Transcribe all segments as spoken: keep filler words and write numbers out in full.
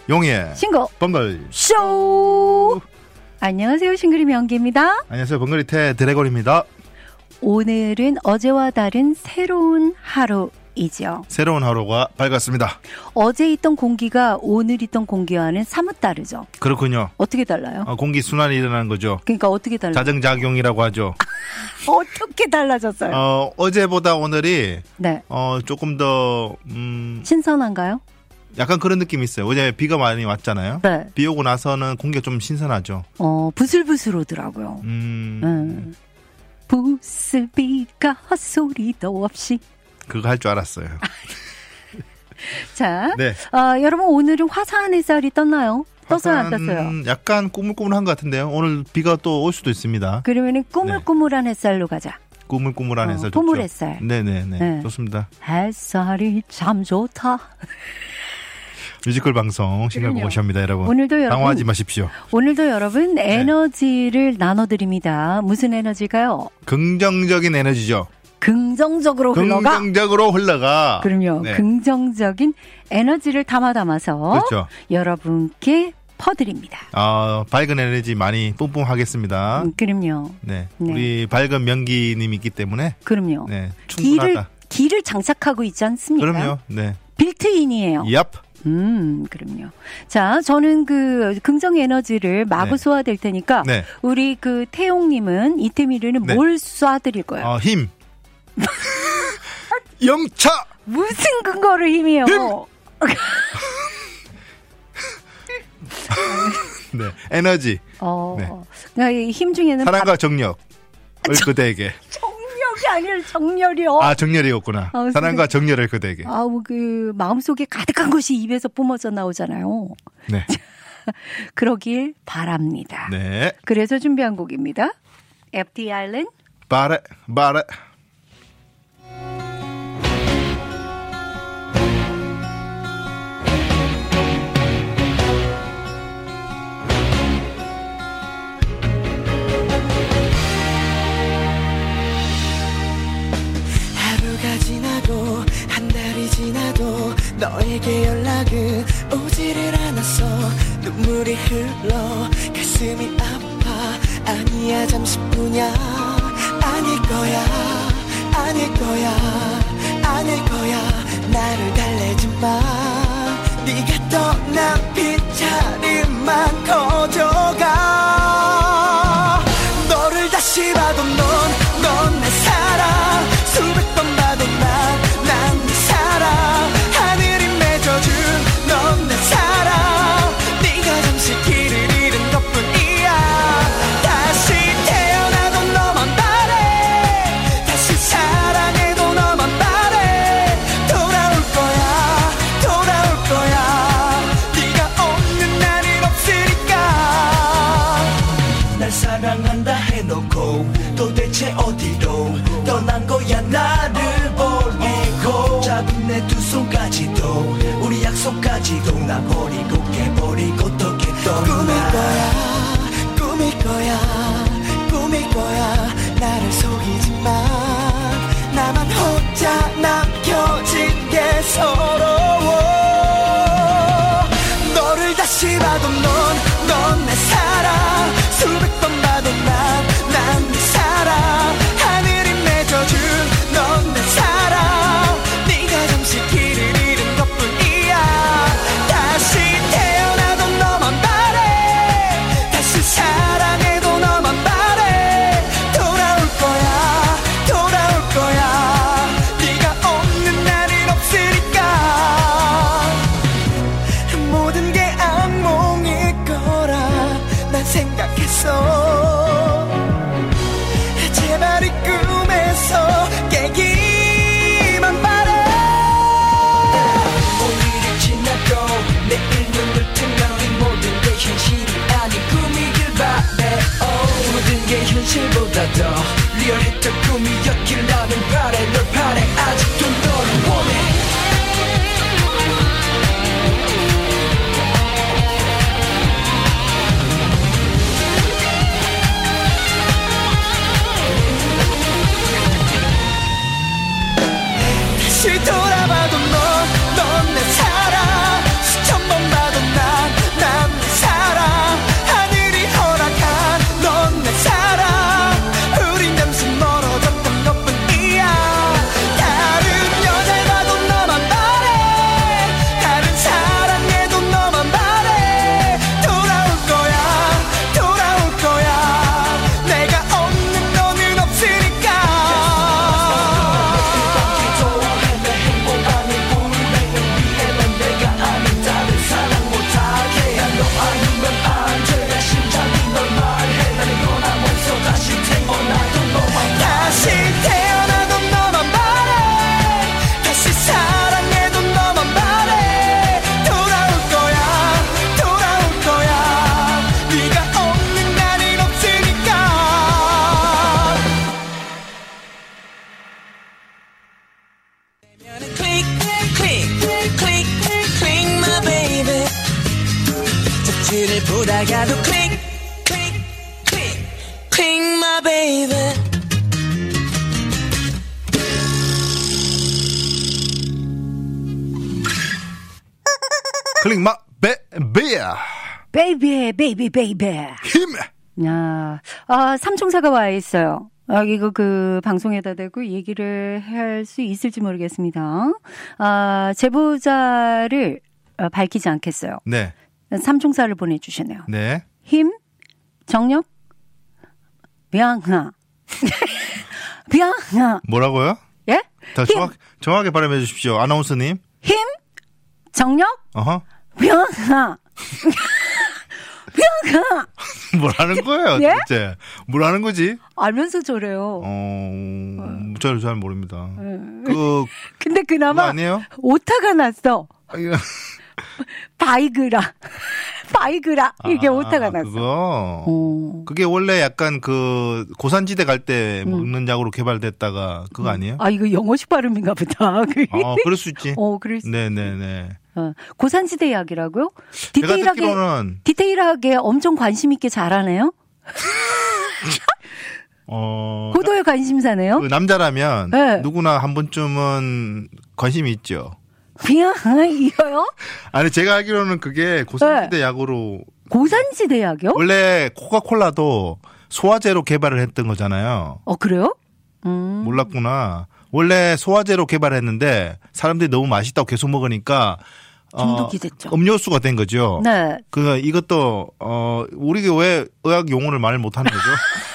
용의 신고 번글 쇼. 안녕하세요, 싱글이 명기입니다. 안녕하세요, 번글이태 드래곤입니다. 오늘은 어제와 다른 새로운 하루이죠. 새로운 하루가 밝았습니다. 어제 있던 공기가 오늘 있던 공기와는 사뭇 다르죠. 그렇군요. 어떻게 달라요? 어, 공기 순환이 일어나는 거죠. 그러니까 어떻게 달라요? 자정작용이라고 하죠. 어떻게 달라졌어요? 어, 어제보다 오늘이 네. 어, 조금 더 음, 신선한가요? 약간 그런 느낌이 있어요. 어제 비가 많이 왔잖아요. 네. 비 오고 나서는 공기가 좀 신선하죠. 어, 부슬부슬 오더라고요. 음, 음. 부슬비가 헛소리도 없이. 그거 할 줄 알았어요. 자, 네. 어, 여러분 오늘은 화사한 햇살이 떴나요? 떴어요, 안 떴어요? 약간 꾸물꾸물한 것 같은데요. 오늘 비가 또 올 수도 있습니다. 그러면은 꾸물꾸물한 햇살로 가자. 꾸물꾸물한 햇살 어, 좋죠. 꾸물 햇살. 네네네. 네. 좋습니다. 햇살이 참 좋다. 뮤지컬 방송 싱글벙글 쇼입니다, 여러분. 오늘도 여러분 당황하지 마십시오. 오늘도 여러분 에너지를 네. 나눠드립니다. 무슨 에너지가요? 긍정적인 에너지죠. 긍정적으로 흘러가. 긍정적으로 흘러가. 그럼요. 네. 긍정적인 에너지를 담아 담아서 그렇죠. 여러분께 퍼드립니다. 어, 밝은 에너지 많이 뿜뿜하겠습니다. 음, 그럼요. 네. 네. 우리 밝은 명기님이 있기 때문에. 그럼요. 네. 충분하다. 길을, 길을 장착하고 있지 않습니까? 그럼요. 네. 빌트인이에요. 얍. 음, 그럼요. 자, 저는 그 긍정 에너지를 마구 네. 쏘아댈 테니까 네. 우리 그 태용님은 이태미르는 네. 뭘 쏴드릴 거예요? 어, 힘. 영차. 무슨 근거를 힘이에요? 힘! 네. 에너지. 어, 네. 그러니까 이힘 중에는 사랑과 밥- 정력. 을 그대에게. 정력이 아니라 정렬이요. 아, 정렬이었구나. 아, 사랑과 정렬을 그대에게. 아우, 그 마음속에 가득한 것이 입에서 뿜어져 나오잖아요. 네. 그러길 바랍니다. 네. 그래서 준비한 곡입니다. 에프티 아일랜드. 바래, 바래. 하루가 지나고 한 달이 지나도 너에게 연락은 오지를 않았어. 눈물이 흘러 가슴이 아파. 아니야 잠시뿐이야. 아닐 거야 아닐 거야 아닐 거야. 나를 달래지 마. 네가 떠난 빈자리만 커져가. 너를 다시 봐도 넌 넌 내 사랑. 수백 번 봐도 난 난 네 사랑. 하늘이 맺어준 넌 내 사랑. 네가 잠시 길을 잃은 것뿐이야. 다시 태어나도 너만 바래. 다시 사랑해도 너만 바래. 돌아올 거야 돌아올 거야. 네가 없는 날은 없으니까. 날 사랑한다 해놓고 도대체 어디로 떠난 거야 나를 버리고. 잡은 내 두 손까지도 우리 약속까지도 나 버리고 깨버리고 어떻게 떠나. 꿈일 거야 꿈일 거야 꿈일 거야. 나를 속이지만 나만 혼자 남겨진 게 서러워. 너를 다시 봐도 넌 넌 내 사랑. 수백 번 봐도 난 난 네 사랑. 하늘이 맺어준 넌 내 사랑. 네가 잠시 길을 잃은 것뿐이야. 다시 태어나도 너만 바래. 다시 사랑해도 너만 바래. 돌아올 거야 돌아올 거야. 네가 없는 날은 없으니까. 모든 게 악몽일 거라 난 생각했어. 제발 이 꿈에서 깨기만 바래. 오늘이 지나고 내일 눈을 뜨면 이 모든 게 현실이 아닌 꿈이길 바래. oh. 모든 게 현실보다 더 리얼했던 꿈이었길 나는 바래. 널 바래. 아직도 너를 원해. 다시 돌아봐도 넌 넌 내 사랑. 수천 번 봐도 난 지나가도 click click click click my baby 클릭 마 베베야 베이비 베이비 베이비 힘. 야, 아, 삼총사가 와 있어요. 아, 이거 그 방송에다 대고 얘기를 할 수 있을지 모르겠습니다. 아, 제보자를 어, 밝히지 않겠어요. 네. 삼총사를 보내주시네요. 네. 힘, 정력, 명하. 명하. 뭐라고요? 예? 더 정확, 정확하게 발음해 주십시오. 아나운서님. 힘, 정력, 어허. 명하. 명하. 뭐라는 거예요, 예? 진짜. 뭐라는 거지? 알면서 저래요. 어, 잘, 잘 모릅니다. 그, 근데 그거 그나마 아니에요? 오타가 났어. 아이고. 바이그라. 바이그라. 이게 아, 오타가 났어. 그거. 어. 그게 원래 약간 그 고산지대 갈 때 먹는 약으로 개발됐다가 그거 아니에요? 아, 이거 영어식 발음인가 보다. 어, 그럴 수 있지. 어, 그럴 수 네네네. 어. 고산지대 약이라고요? 제가 디테일하게, 듣기로는, 디테일하게 엄청 관심 있게 잘하네요? 어. 고도의 관심사네요? 그 남자라면 네. 누구나 한 번쯤은 관심이 있죠. 그냥, 이거요? 아니, 제가 알기로는 그게 고산지대 네. 약으로 고산지대 약이요? 원래 코카콜라도 소화제로 개발을 했던 거잖아요. 어, 그래요? 음. 몰랐구나. 원래 소화제로 개발했는데 사람들이 너무 맛있다고 계속 먹으니까 중독이 어, 됐죠. 음료수가 된 거죠. 네. 그 이것도 어 우리가 왜 의학 용어를 말 못하는 거죠?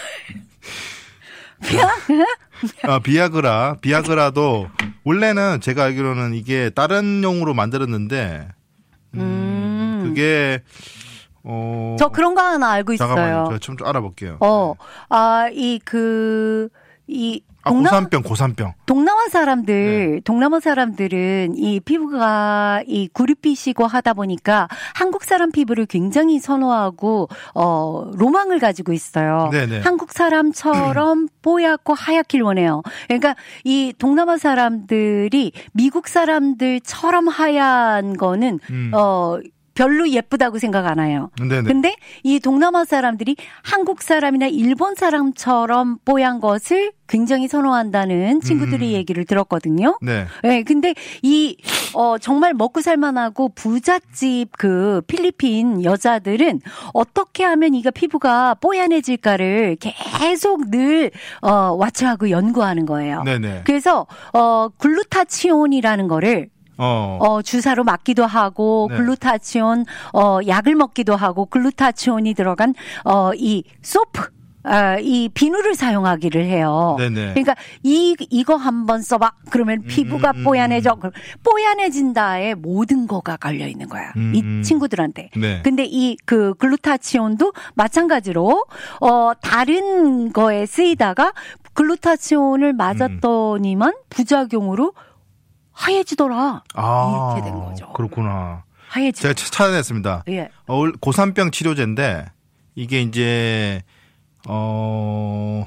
아, 비아그라, 비아그라도 원래는 제가 알기로는 이게 다른 용으로 만들었는데 음, 음. 그게 어 저 그런 거 하나 알고 있어요. 잠깐만요. 제가 좀 알아볼게요. 어, 아, 이, 그, 이, 아, 동남, 고산병, 고산병. 동남아 사람들, 네. 동남아 사람들은 이 피부가 이 구릿빛이고 하다 보니까 한국 사람 피부를 굉장히 선호하고, 어, 로망을 가지고 있어요. 네네. 한국 사람처럼 뽀얗고 하얗길 원해요. 그러니까 이 동남아 사람들이 미국 사람들처럼 하얀 거는, 음. 어, 별로 예쁘다고 생각 안 해요. 네네. 근데 이 동남아 사람들이 한국 사람이나 일본 사람처럼 뽀얀 것을 굉장히 선호한다는 친구들의 음. 얘기를 들었거든요. 네. 네, 근데 이, 어, 정말 먹고 살만하고 부잣집 그 필리핀 여자들은 어떻게 하면 이가 피부가 뽀얀해질까를 계속 늘, 어, 와치하고 연구하는 거예요. 네네. 그래서, 어, 글루타치온이라는 거를 어. 어, 주사로 맞기도 하고, 네. 글루타치온, 어, 약을 먹기도 하고, 글루타치온이 들어간, 어, 이, 소프, 아, 이 비누를 사용하기를 해요. 네네. 그러니까, 이, 이거 한번 써봐. 그러면 피부가 음, 뽀얀해져. 그럼 뽀얀해진다에 모든 거가 걸려있는 거야. 음, 이 친구들한테. 네. 근데 이, 그, 글루타치온도 마찬가지로, 어, 다른 거에 쓰이다가, 글루타치온을 맞았더니만 부작용으로 하얘지더라. 아, 이렇게 된 거죠. 그렇구나. 하얘지. 제가 차- 찾아냈습니다. 예. 어, 고산병 치료제인데 이게 이제 어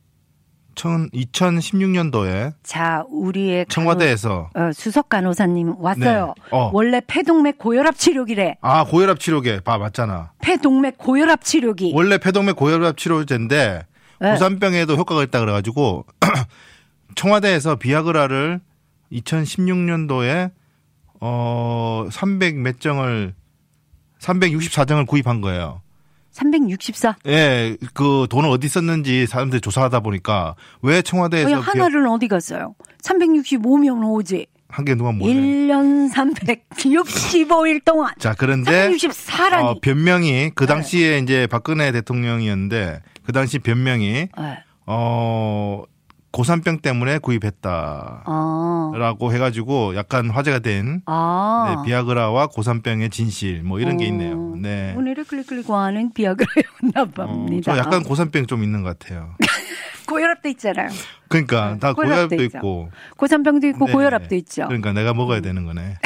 이천십육 년도에 자, 우리의 청와대에서 간호, 어, 수석 간호사님 왔어요. 네. 어. 원래 폐동맥 고혈압 치료기래. 아 고혈압 치료제 봐 맞잖아. 폐동맥 고혈압 치료기. 원래 폐동맥 고혈압 치료제인데 네. 고산병에도 효과가 있다 그래가지고 청와대에서 비아그라를 이천십육 년도에 어 삼백 몇 정을 삼백육십사 정을 구입한 거예요. 삼백육십사. 예, 그 돈을 어디 썼는지 사람들이 조사하다 보니까 왜 청와대에서 왜 하나를 어디 갔어요? 삼백육십오면 오지. 한 개 누가 뭐래? 일 년 삼백육십오 일 동안. 자, 그런데 삼백육십사라니. 어, 변명이 그 당시에 이제 박근혜 대통령이었는데 그 당시 변명이 네. 어 고산병 때문에 구입했다라고 아. 해가지고 약간 화제가 된 아. 네, 비아그라와 고산병의 진실 뭐 이런 게 있네요. 네. 오늘의 클릭클릭과는 비아그라였나 어, 봅니다. 저 약간 고산병 좀 있는 것 같아요. 고혈압도 있잖아요. 그러니까 네, 다 고혈압도 고혈압도 있죠. 있고 고산병도 있고 네. 고혈압도 있죠. 그러니까 내가 먹어야 되는 거네.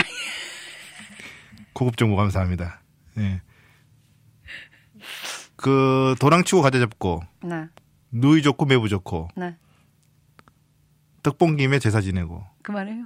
고급 정보 감사합니다. 네. 그 도랑치고 가자 잡고 네. 누이 좋고 매부 좋고 네. 떡본 김에 제사 지내고 그만해요.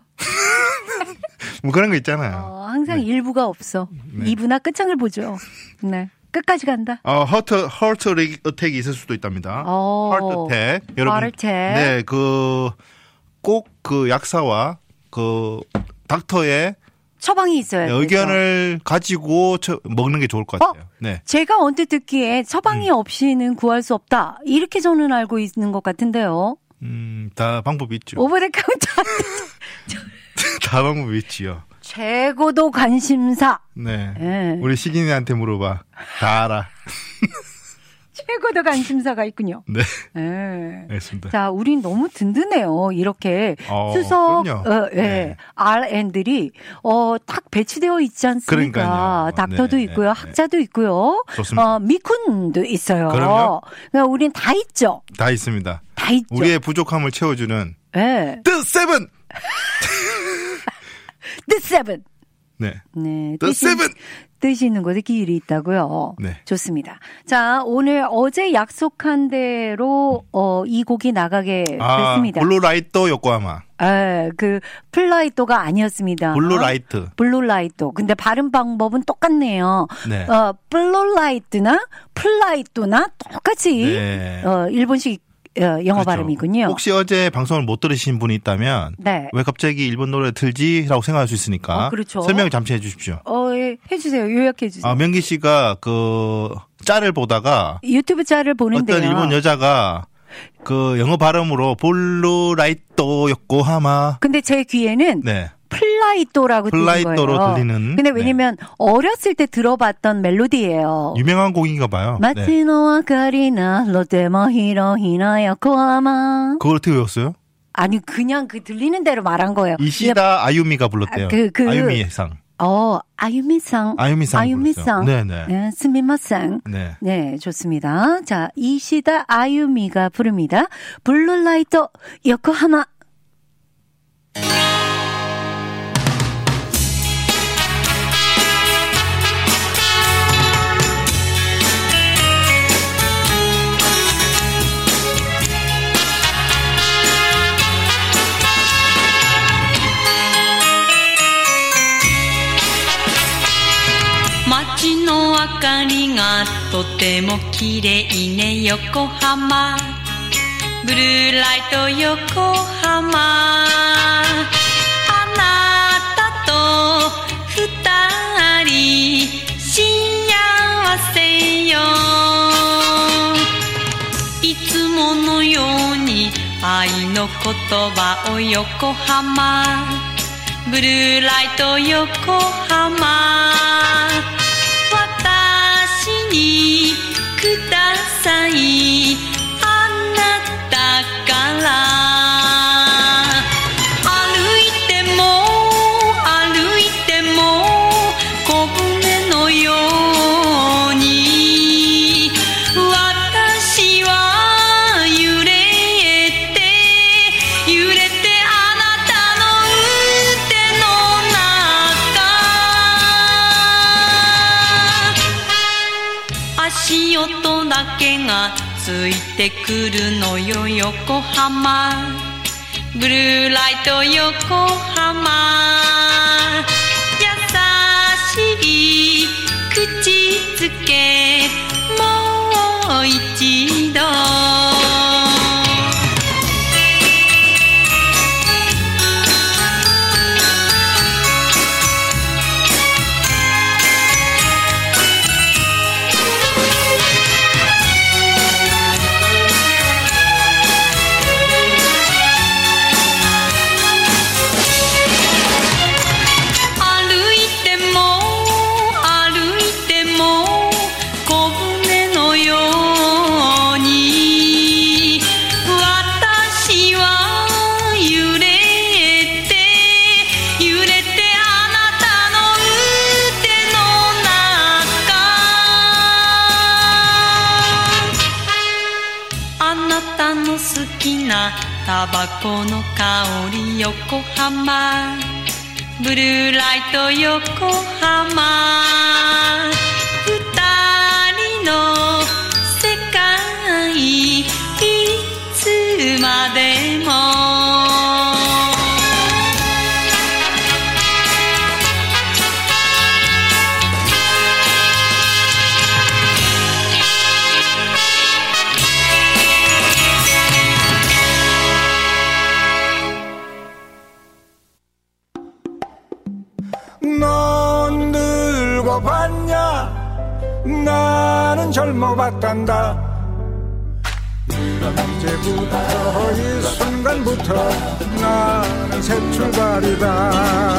뭐 그런 거 있잖아요. 어, 항상 네. 일부가 없어. 네. 이 부나 끝장을 보죠. 네. 끝까지 간다. 어, 허트, 허트 어택이 있을 수도 있답니다. 오. 허트 어택. 여러분. 허트 어택. 네, 그, 꼭 그 약사와 그 닥터의 처방이 있어야 돼요. 의견을 가지고 처, 먹는 게 좋을 것 같아요. 어? 네. 제가 언뜻 듣기에 처방이 음. 없이는 구할 수 없다. 이렇게 저는 알고 있는 것 같은데요. 음, 다 방법이 있죠. 오버 더 카운터. 다 방법이 있지요. 최고도 관심사. 네. 네. 우리 시기니한테 물어봐. 다 알아. 최고도 관심사가 있군요. 네. 네. 알겠습니다. 자, 우린 너무 든든해요. 이렇게 어, 수석, 그럼요. 어, 예, 네. 알앤들이 어, 딱 배치되어 있지 않습니까? 그러니까요. 닥터도 네, 있고요, 네. 학자도 있고요. 좋습니다. 어, 미쿤도 있어요. 그럼요. 그러니까 우린 다 있죠. 다 있습니다. 다 있죠. 우리의 부족함을 채워주는 네. The Seven. The Seven. 네. 네. The 뜻이, Seven. 뜻이 있는 곳에 길이 있다고요. 네. 좋습니다. 자, 오늘 어제 약속한 대로 어, 이 곡이 나가게 아, 됐습니다. 블루라이트 요코하마. 에, 그 플라이토가 아니었습니다. 블루라이트. 블루라이토. 근데 발음 방법은 똑같네요. 네. 어, 블루라이트나 플라이토나 똑같이 네. 어, 일본식 어, 영어 그렇죠. 발음이군요. 혹시 어제 방송을 못 들으신 분이 있다면 네. 왜 갑자기 일본 노래 틀지라고 생각할 수 있으니까 어, 그렇죠. 설명 잠시 해주십시오. 어, 예, 해주세요. 요약해주세요. 아, 명기 씨가 그 짤을 보다가 유튜브 짤을 보는데요. 어떤 일본 여자가 그 영어 발음으로 블루라이트 요코하마. 근데 제 귀에는 네. 플라이토라고 들린 거예요. 플라이토로 들리는. 근데 왜냐면 네. 어렸을 때 들어봤던 멜로디예요. 유명한 곡인가 봐요. 마츠노 아카리나 로테모 히로히나 요코하마. 그걸 어떻게 외웠어요? 아니 그냥 그 들리는 대로 말한 거예요. 이시다 아유미가 불렀대요. 그, 그, 아유미상. 어, 아유미상. 아유미상. 아유미상. 네네. 네, 스미마상. 네. 네, 좋습니다. 자, 이시다 아유미가 부릅니다. 블루라이트 요코하마. 街の明かりがとても綺麗ね横浜ブルーライト横浜あなたと二人幸せよいつものように愛の言葉を横浜ブルーライト横浜私にくださいあなたから歩いても歩いても小舟のように私は揺れて揺れてあなたの腕の中足音だけがついてくるのよ横浜ブルーライト横浜優しい口づけもう一度タバコの香り横浜ブルーライト横浜二人の世界いつまでも 젊어봤단다. 이제부터 이 순간부터 나는 새 출발이다.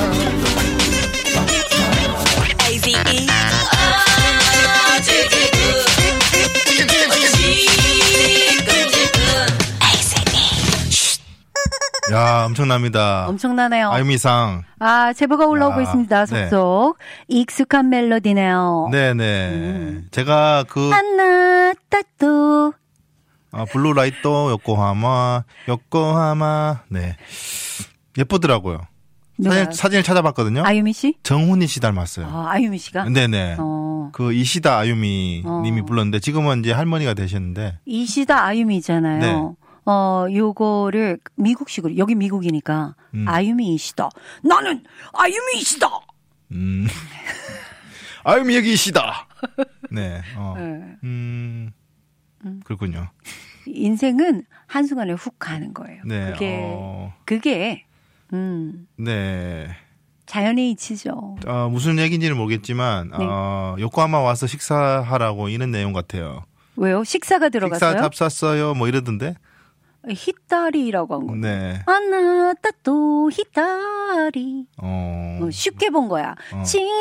야, 엄청납니다. 엄청나네요. 아유미상. 아, 제보가 올라오고 야, 있습니다. 속속. 네. 익숙한 멜로디네요. 네네. 음. 제가 그. 하나, 따또. 아, 블루라이토, 요코하마, 요코하마. 네. 예쁘더라고요. 사진, 사진을 찾아봤거든요. 아유미 씨? 정훈이 씨 닮았어요. 아, 아유미 씨가? 네네. 어. 그 이시다 아유미 어. 님이 불렀는데 지금은 이제 할머니가 되셨는데. 이시다 아유미잖아요. 네. 어, 요거를 미국식으로, 여기 미국이니까, 음. 아유미이시다. 나는 아유미이시다! 음. 아유미 여기 이시다! 네, 어. 네. 음. 그렇군요. 인생은 한순간에 훅 가는 거예요. 네. 그게, 어. 그게, 음. 네. 자연의 이치죠. 어, 무슨 얘기인지는 모르겠지만, 네. 어, 요코하마 와서 식사하라고 이런 내용 같아요. 왜요? 식사가 들어갔어요? 식사 잡쌌어요? 뭐 이러던데? 히타리라고 한 거예요. 네. 아나따또 히타리. 어. 어, 쉽게 본 거야. 어.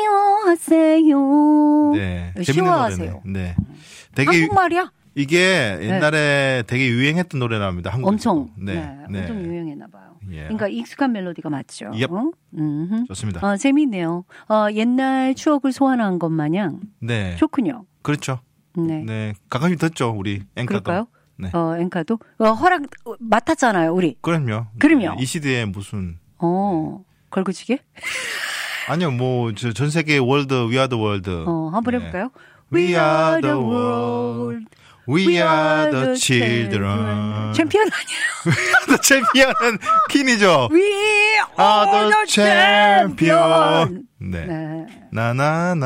치워하세요. 네. 쉬워하세요. 네. 되게 한국말이야? 이게 옛날에 네. 되게 유행했던 노래랍니다. 한국에서. 엄청. 네. 네. 네. 엄청 유행했나 봐요. 예. 그러니까 익숙한 멜로디가 맞죠. 예. 좋습니다. 어, 재미있네요. 어, 옛날 추억을 소환한 것 마냥 네. 좋군요. 그렇죠. 네. 네. 가끔씩 듣죠, 우리 앵커도. 그럴까요? 네. 어, 앵카도 어, 허락 맡았잖아요, 우리. 그럼요. 그럼요. 네. 이 시대에 무슨. 어, 걸그치게? 아니요, 뭐, 저, 전 세계 월드, We are the world. 어, 한번 해볼까요? 네. We are the world. We, We are the children. 챔피언 아니에요? 챔피언은 퀸이죠. We are the champion. 네. 네. 나나나.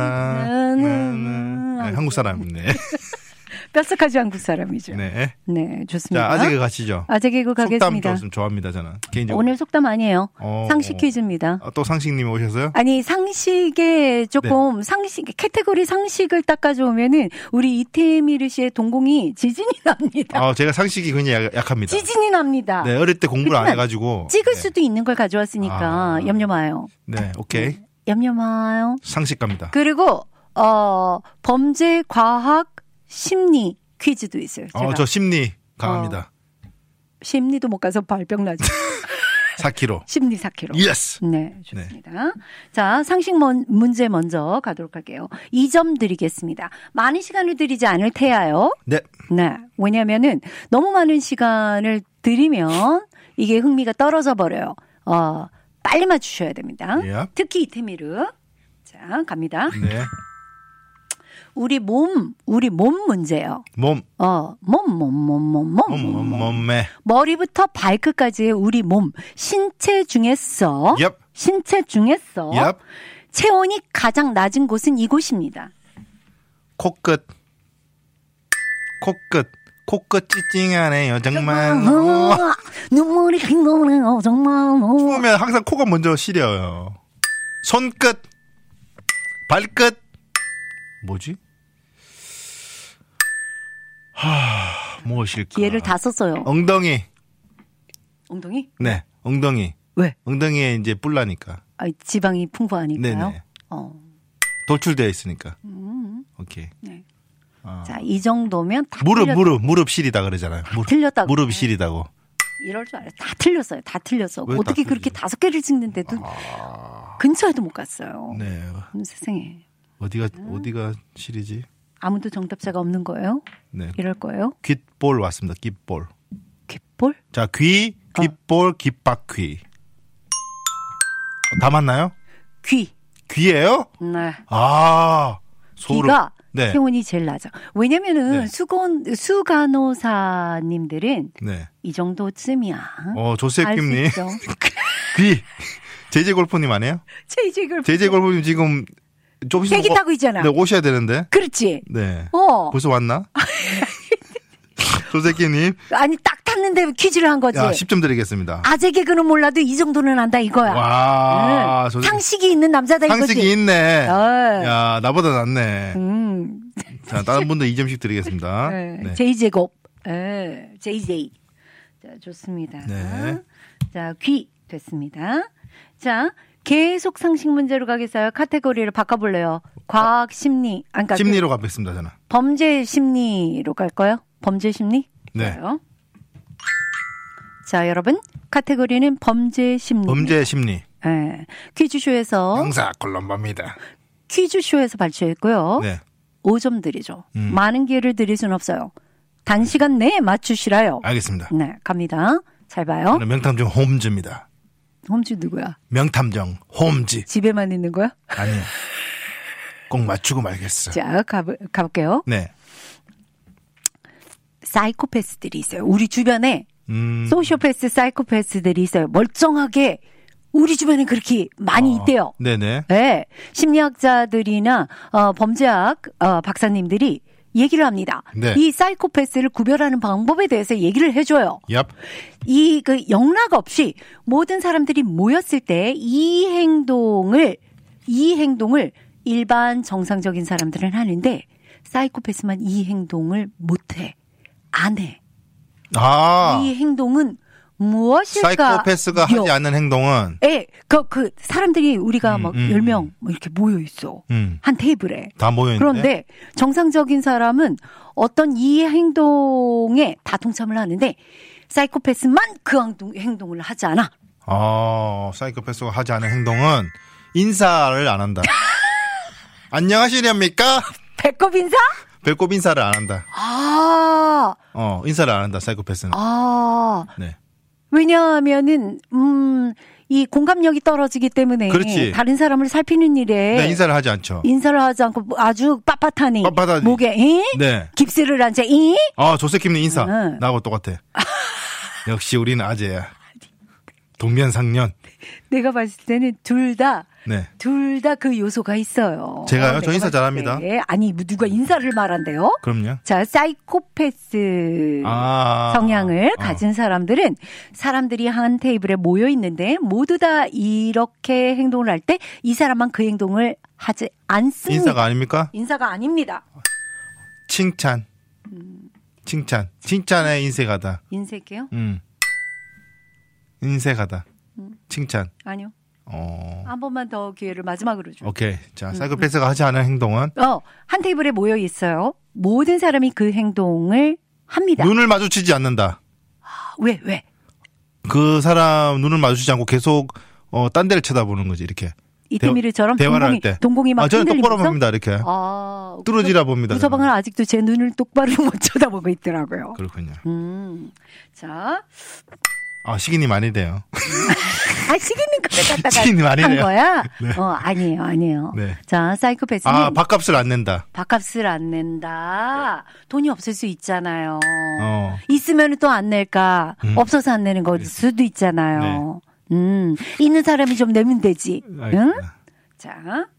나나. 네, 한국 사람이네. 뼛속까지 한국 사람이죠. 네. 네, 좋습니다. 자, 아재 개그 가시죠. 아재 개그 가겠습니다. 속담 좀 좋아합니다, 저는. 개인적으로. 오늘 속담 아니에요. 어, 상식 퀴즈입니다. 어, 또 상식님이 오셔서요? 아니, 상식에 조금, 네. 상식, 캐테고리 상식을 닦아주면은 우리 이태미르 씨의 동공이 지진이 납니다. 어, 제가 상식이 굉장히 약, 약합니다. 지진이 납니다. 네, 어릴 때 공부를 안 해가지고. 찍을 네. 수도 있는 걸 가져왔으니까 아, 염려 마요. 네, 오케이. 네, 염려 마요. 상식 갑니다. 그리고, 어, 범죄, 과학, 심리, 퀴즈도 있어요. 제가. 어, 저 심리 강합니다. 어, 심리도 못 가서 발병 나죠. 사 킬로그램. 심리 사 킬로그램. 예스. 네, 좋습니다. 네. 자, 상식 먼, 문제 먼저 가도록 할게요. 이 점 드리겠습니다. 많은 시간을 드리지 않을 테야요. 네. 네. 왜냐면은 너무 많은 시간을 드리면 이게 흥미가 떨어져 버려요. 어, 빨리 맞추셔야 됩니다. Yep. 특히 이태미르. 자, 갑니다. 네. 우리 몸, 우리 몸 문제예요. 몸. 어, 몸, 몸, 몸, 몸, 몸. 몸, 몸, 몸매. 머리부터 발끝까지의 우리 몸, 신체 중에서, yep. 신체 중에서, yep. 체온이 가장 낮은 곳은 이곳입니다. 코끝. 코끝. 코끝 찡찡하네요, 정말. 눈물이 흘러내요, 정말. 추우면 항상 코가 먼저 시려요. 손끝. 발끝. 뭐지? 하, 무엇일까? 기회를 다 썼어요. 엉덩이. 엉덩이? 네, 엉덩이. 왜? 엉덩이에 이제 뿔나니까. 아, 지방이 풍부하니까요. 네네. 어. 돌출되어 있으니까. 음. 오케이. 네. 아. 자, 이 정도면 다 무릎, 틀렸... 무릎, 무릎 시리다 그러잖아요. 다 무릎, 틀렸다고. 무릎이 시리다고. 이럴 줄 알아요. 다 틀렸어요. 다 틀렸어. 왜 어떻게 다 그렇게 다섯 개를 찍는데도 아... 근처에도 못 갔어요. 네. 음, 세상에. 어디가, 어디가 시리지? 아무도 정답자가 없는 거예요? 네. 이럴 거예요? 귓볼 왔습니다. 귓볼. 귓볼? 자, 귀, 귓볼, 어. 귓바퀴. 다 맞나요? 귀. 귀예요? 네. 아, 소름. 귀가 네. 체온이 제일 낮아. 왜냐면은 네. 수건 수간호사님들은 네. 이 정도쯤이야. 어, 조셉김님. 귀. 제이제이 골프님 아니에요? 제이제이 골프. 제이제이 골프님 지금 좀 있으면 대기 타고 있잖아. 네, 오셔야 되는데. 그렇지. 네. 어. 벌써 왔나? 조셉김님. 아니 딱 탔는데 퀴즈를 한 거지. 야, 십 점 드리겠습니다. 아재 개그는 몰라도 이 정도는 안다 이거야. 와. 응. 조셉... 상식이 있는 남자다 이거지. 상식이 있네. 어이. 야, 나보다 낫네. 음. 자, 다른 분들 이 점씩 드리겠습니다. 네. 네. 제이제곱. 네. 제이제이. 자, 좋습니다. 네. 자, 귀 됐습니다. 자, 계속 상식 문제로 가겠어요. 카테고리를 바꿔볼래요. 과학 심리. 아, 그러니까 심리로 가겠습니다, 저는. 범죄 심리로 갈까요? 범죄 심리? 네. 좋아요. 자, 여러분. 카테고리는 범죄 심리. 범죄 심리. 네. 퀴즈쇼에서. 형사 콜럼바입니다. 퀴즈쇼에서 발표했고요. 네. 오 점 드리죠. 음. 많은 기회를 드릴 수는 없어요. 단시간 내에 맞추시라요. 알겠습니다. 네, 갑니다. 잘 봐요. 저는 명탐정 홈즈입니다. 홈즈 누구야? 명탐정 홈즈. 집에만 있는 거야? 아니요. 꼭 맞추고 말겠어. 자, 가, 가볼게요. 네. 사이코패스들이 있어요. 우리 주변에 음. 소시오패스, 사이코패스들이 있어요. 멀쩡하게 우리 주변에 그렇게 많이 어, 있대요. 네네. 네, 심리학자들이나 어, 범죄학 어, 박사님들이 얘기를 합니다. 네. 이 사이코패스를 구별하는 방법에 대해서 얘기를 해줘요. 얍. 이 그 영락 없이 모든 사람들이 모였을 때 이 행동을 이 행동을 일반 정상적인 사람들은 하는데 사이코패스만 이 행동을 못해, 안 해. 아. 이 행동은 무엇일까? 사이코패스가 하지 않는 행동은. 예, 그, 그, 사람들이 우리가 음, 막 음, 열 명 뭐 이렇게 모여 있어. 음. 한 테이블에. 다 모여있는데. 그런데 정상적인 사람은 어떤 이 행동에 다 동참을 하는데 사이코패스만 그 행동, 행동을 하지 않아. 아, 사이코패스가 하지 않은 행동은 인사를 안 한다. 안녕하시렵니까? 배꼽 인사? 배꼽 인사를 안 한다. 아, 어, 인사를 안 한다, 사이코패스는. 아. 네. 왜냐하면은, 음, 이 공감력이 떨어지기 때문에 그렇지. 다른 사람을 살피는 일에 네, 인사를 하지 않죠. 인사를 하지 않고 아주 빳빳하니 빳빳하니. 목에 이? 네. 깁스를 앉아 이? 아, 조세킴님 인사. 응. 나하고 똑같아. 역시 우리는 아재야. 동면상련. 내가 봤을 때는 둘 다 네. 둘 다 그 요소가 있어요. 제가요? 어, 저 내가 인사 봤을 잘합니다. 때. 아니, 뭐 누가 인사를 말한대요? 그럼요. 자, 사이코패스 아. 성향을 어. 가진 사람들은 사람들이 한 테이블에 모여 있는데 모두 다 이렇게 행동을 할 때 이 사람만 그 행동을 하지 않습니다. 인사가 아닙니까? 인사가 아닙니다. 칭찬. 칭찬. 칭찬에 인색하다. 인색이요? 음. 인색하다. 칭찬. 아니요. 어. 한 번만 더 기회를 마지막으로 줘. 오케이. 자, 사이코패스가 하지 않은 행동은 어, 한 테이블에 모여 있어요. 모든 사람이 그 행동을 합니다. 눈을 마주치지 않는다. 왜, 왜? 그 사람 눈을 마주치지 않고 계속 어, 딴 데를 쳐다보는 거지, 이렇게. 이태미르처럼 대화를 동공이, 할 때. 동공이 막 아, 저는 흔들리면서? 똑바로 봅니다, 이렇게. 아, 뚫어지라 봅니다. 우서방은 저는. 아직도 제 눈을 똑바로 못 쳐다보고 있더라고요. 그렇군요. 음, 자, 아, 시기님 아니래요. 아 시키는 거를 갖다가 시키는 한 아니래요. 거야? 네. 어, 아니에요, 아니에요. 네. 자, 사이코패스는 아, 밥값을 안 낸다. 밥값을 안 낸다. 돈이 없을 수 있잖아요. 어. 있으면 또 안 낼까? 음. 없어서 안 내는 걸 수도 있잖아요. 음, 있는 사람이 좀 내면 되지. 응? 알겠습니다. 자,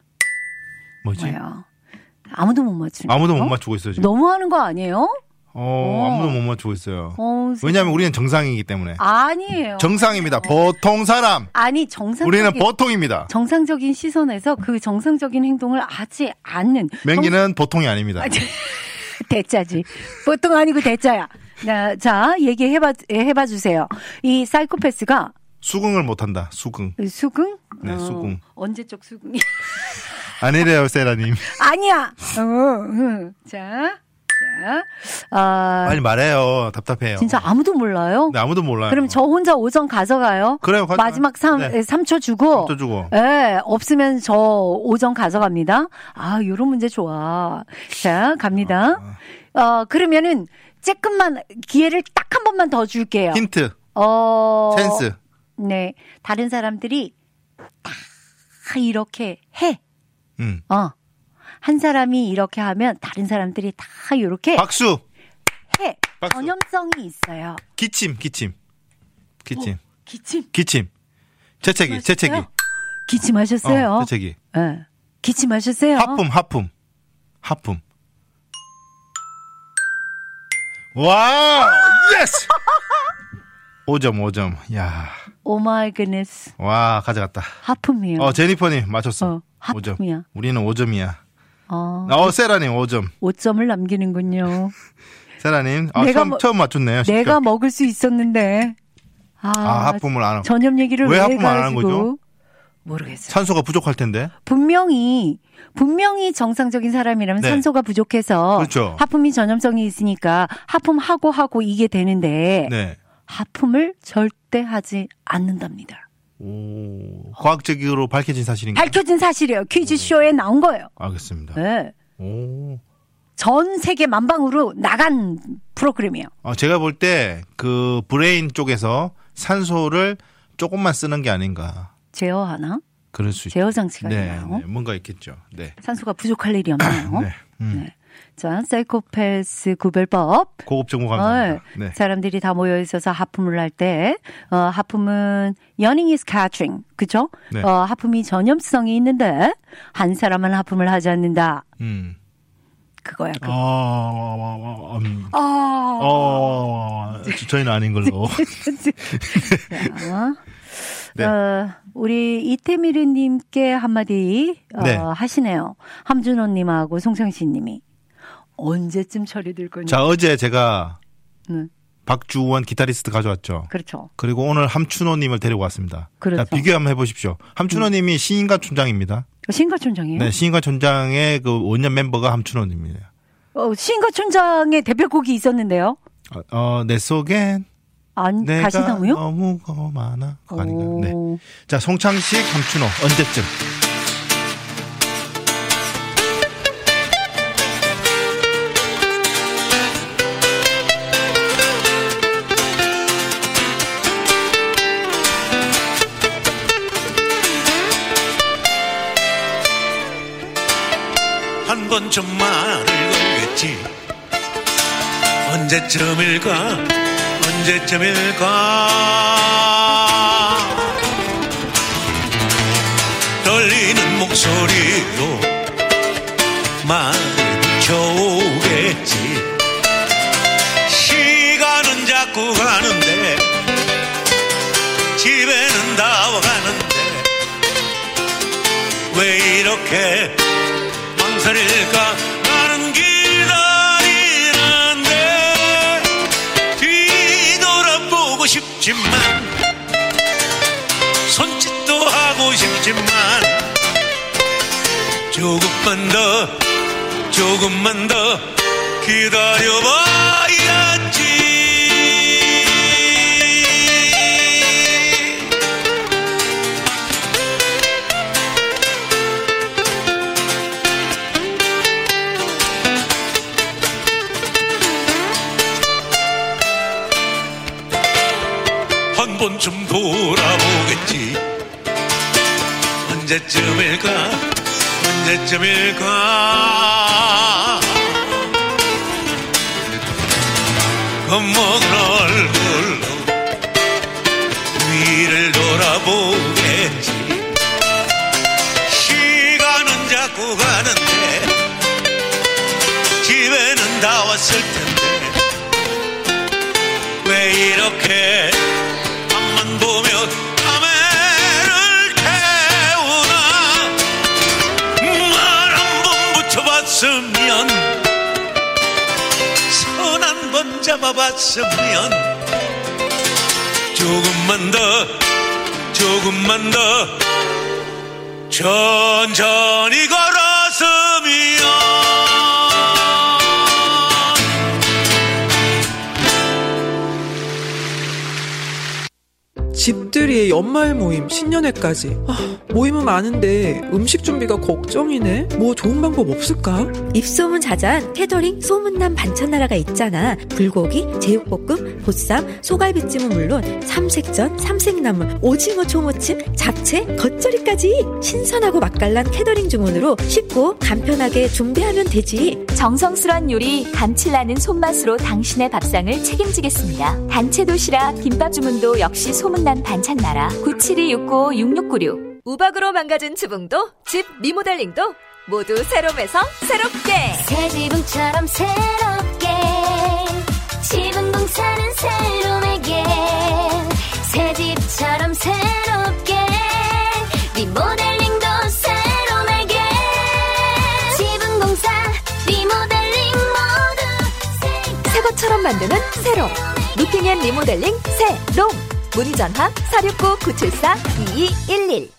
뭐지? 뭐야? 아무도 못 맞추는. 아무도 못 거? 맞추고 있어요, 지금. 너무하는 거 아니에요? 어, 어. 아무도 못 맞추고 있어요. 어, 왜냐하면 우리는 정상이기 때문에. 아니에요. 정상입니다. 보통 사람. 아니 정상적인 우리는 보통입니다. 정상적인 시선에서 그 정상적인 행동을 하지 않는 맹기는 보통이 아닙니다. 정... 대짜지. 보통 아니고 대짜야. 자, 자 얘기해봐 해봐 주세요. 이 사이코패스가 수긍을 못한다. 수긍. 수긍? 네, 수긍. 언제적 수긍이? 아니래요, 세라님. 아니야. 어, 어. 자, 자, 아, 빨리 말해요. 답답해요. 진짜 아무도 몰라요? 네, 아무도 몰라요. 그럼 저 혼자 오 점 가져가요? 그래요, 가져가요. 마지막 삼, 네. 삼 초 주고. 또 주고. 예, 없으면 저 오 점 가져갑니다. 아, 요런 문제 좋아. 자, 갑니다. 어, 그러면은, 조금만, 기회를 딱 한 번만 더 줄게요. 힌트. 어. 센스. 네. 다른 사람들이 다 이렇게 해. 음. 어. 한 사람이 이렇게 하면 다른 사람들이 다 이렇게 박수. 해. 박수. 전염성이 있어요. 기침, 기침. 기침. 기침. 기침. 재채기, 재채기. 기침하셨어요? 어, 재채기. 예. 기침하셨어요? 하품, 하품. 하품. 와! 예스! 오 점, 오 점. 야. 오 마이 굿네스. 와, 가져갔다. 하품이요. 어, 제니퍼님 맞췄어. 어, 오 점. 하품이야. 우리는 오 점이야. 어, 어, 세라님 오 점. 오 점을 남기는군요. 세라님, 아, 내가 처음, 뭐- 처음 맞췄네요. 십 점. 내가 먹을 수 있었는데. 아, 아, 하품을 안 하고. 전염 얘기를 왜 왜 하품을 안 하는 가지고. 거죠? 모르겠어요. 산소가 부족할 텐데. 분명히 분명히 정상적인 사람이라면 네. 산소가 부족해서 그렇죠. 하품이 전염성이 있으니까 하품하고 하고 이게 되는데 네. 하품을 절대 하지 않는답니다. 오, 과학적으로 밝혀진 사실인가요? 밝혀진 사실이에요. 퀴즈쇼에 나온 거예요. 알겠습니다. 네. 오. 전 세계 만방으로 나간 프로그램이에요. 어, 제가 볼 때 그 브레인 쪽에서 산소를 조금만 쓰는 게 아닌가. 제어하나? 그럴 수 있죠. 제어 장치가 네, 있나요? 네, 뭔가 있겠죠. 네. 산소가 부족할 일이 없나요? 네. 음. 네. 자, 사이코패스 구별법. 고급 정보 감사합니다. 어, 네. 사람들이 다 모여 있어서 하품을 할 때, 어, 하품은 yawning is catching, 그죠? 네. 어, 하품이 전염성이 있는데 한 사람은 하품을 하지 않는다. 음. 그거야. 그거. 아, 음. 아, 어, 저희는 아닌 걸로. 자, 네. 어, 우리 이태미르님께 한마디 어, 네. 하시네요. 함준호님하고 송상신님이 언제쯤 처리될 거냐? 자, 어제 제가 네. 박주원 기타리스트 가져왔죠. 그렇죠. 그리고 오늘 함춘호님을 데리고 왔습니다. 그렇죠. 자, 비교 한번 해보십시오. 함춘호님이 시인가 촌장입니다. 신가촌장이에요? 네, 시인가 촌장의 그 원년 멤버가 함춘호님이에요. 어, 신가촌장의 대표곡이 있었는데요. 어, 어, 내 속엔 안 내가 가시나무요? 너무 많아. 그거 아닌가요? 네. 오. 자, 송창식, 함춘호 언제쯤? 한 번쯤 말을 걸겠지. 언제쯤일까 언제쯤일까 떨리는 목소리로 말을 붙여오겠지. 시간은 자꾸 가는데 집에는 다 와가는데 왜 이렇게 망설일까. 나는 기다리는데 뒤돌아보고 싶지만 손짓도 하고 싶지만 조금만 더 조금만 더 기다려봐야지. 한 번쯤 돌아보겠지. 언제쯤일까 언제쯤일까 겁먹은 얼굴로 위를 돌아보겠지. 시간은 자꾸 가는데 집에는 다 왔을 텐데 왜 이렇게 앞만 보며 카메를 태우나. 말 한 번 붙여봤으면 손 한 번 잡아봤으면 조금만 더 조금만 더 천천히 걸었으면. 집들이 연말 모임, 신년회까지. 아, 모임은 많은데 음식 준비가 걱정이네. 뭐 좋은 방법 없을까? 입소문 자자한 캐터링 소문난 반찬 나라가 있잖아. 불고기, 제육볶음, 보쌈, 소갈비찜은 물론 삼색전, 삼색나물, 오징어 초무침, 잡채, 겉절이까지 신선하고 맛깔난 캐터링 주문으로 쉽고 간편하게 준비하면 되지. 정성스런 요리, 감칠나는 손맛으로 당신의 밥상을 책임지겠습니다. 단체 도시락, 김밥 주문도 역시 소문난 반찬 나라. 구칠이육구 육육구육. 우박으로 망가진 지붕도 집 리모델링도 모두 새롬에서 새롭게. 새 지붕처럼 새롭게 지붕공사는 새롬에게 새 집처럼 새롭게 리모델링도 새롬에게 지붕공사 새처럼 만드는 새롬. 루팅앤 리모델링 새롬. 문전화 사육구 구칠사 이이일일.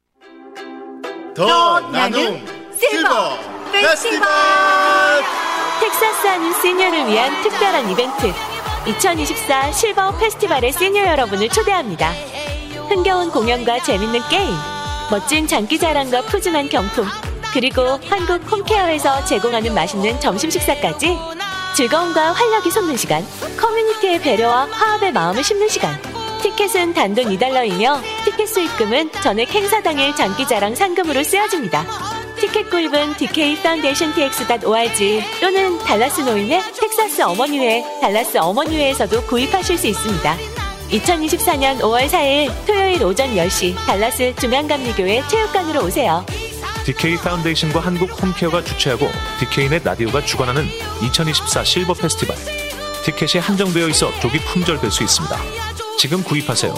더 나눔 실버 페스티벌. 텍사스 하는 시니어를 위한 특별한 이벤트 이천이십사 실버 페스티벌의 시니어 여러분을 초대합니다. 흥겨운 공연과 재밌는 게임, 멋진 장기자랑과 푸짐한 경품, 그리고 한국 홈케어에서 제공하는 맛있는 점심 식사까지 즐거움과 활력이 솟는 시간, 커뮤니티의 배려와 화합의 마음을 심는 시간. 티켓은 단돈 이 달러이며 티켓 수익금은 전액 행사 당일 장기자랑 상금으로 쓰여집니다. 티켓 구입은 디케이 파운데이션 티엑스 닷 오알지 또는 달라스 노인의 텍사스 어머니회, 달라스 어머니회에서도 구입하실 수 있습니다. 이천이십사년 오월 사일 토요일 오전 열 시 달라스 중앙감리교회 체육관으로 오세요. 디케이 파운데이션과 한국 홈케어가 주최하고 디케이넷 라디오가 주관하는 이천이십사 실버 페스티벌. 티켓이 한정되어 있어 조기 품절될 수 있습니다. 지금 구입하세요.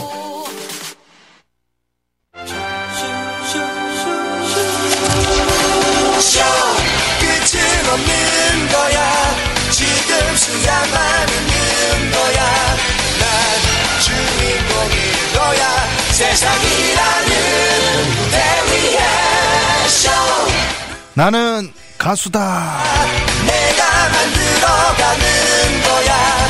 끝은 없는 거야. 지금 순간만 있는 거야. 난 주인공인 거야. 세상이라는 무대 위에 쇼. 나는 가수다. 내가 만들어가는 거야.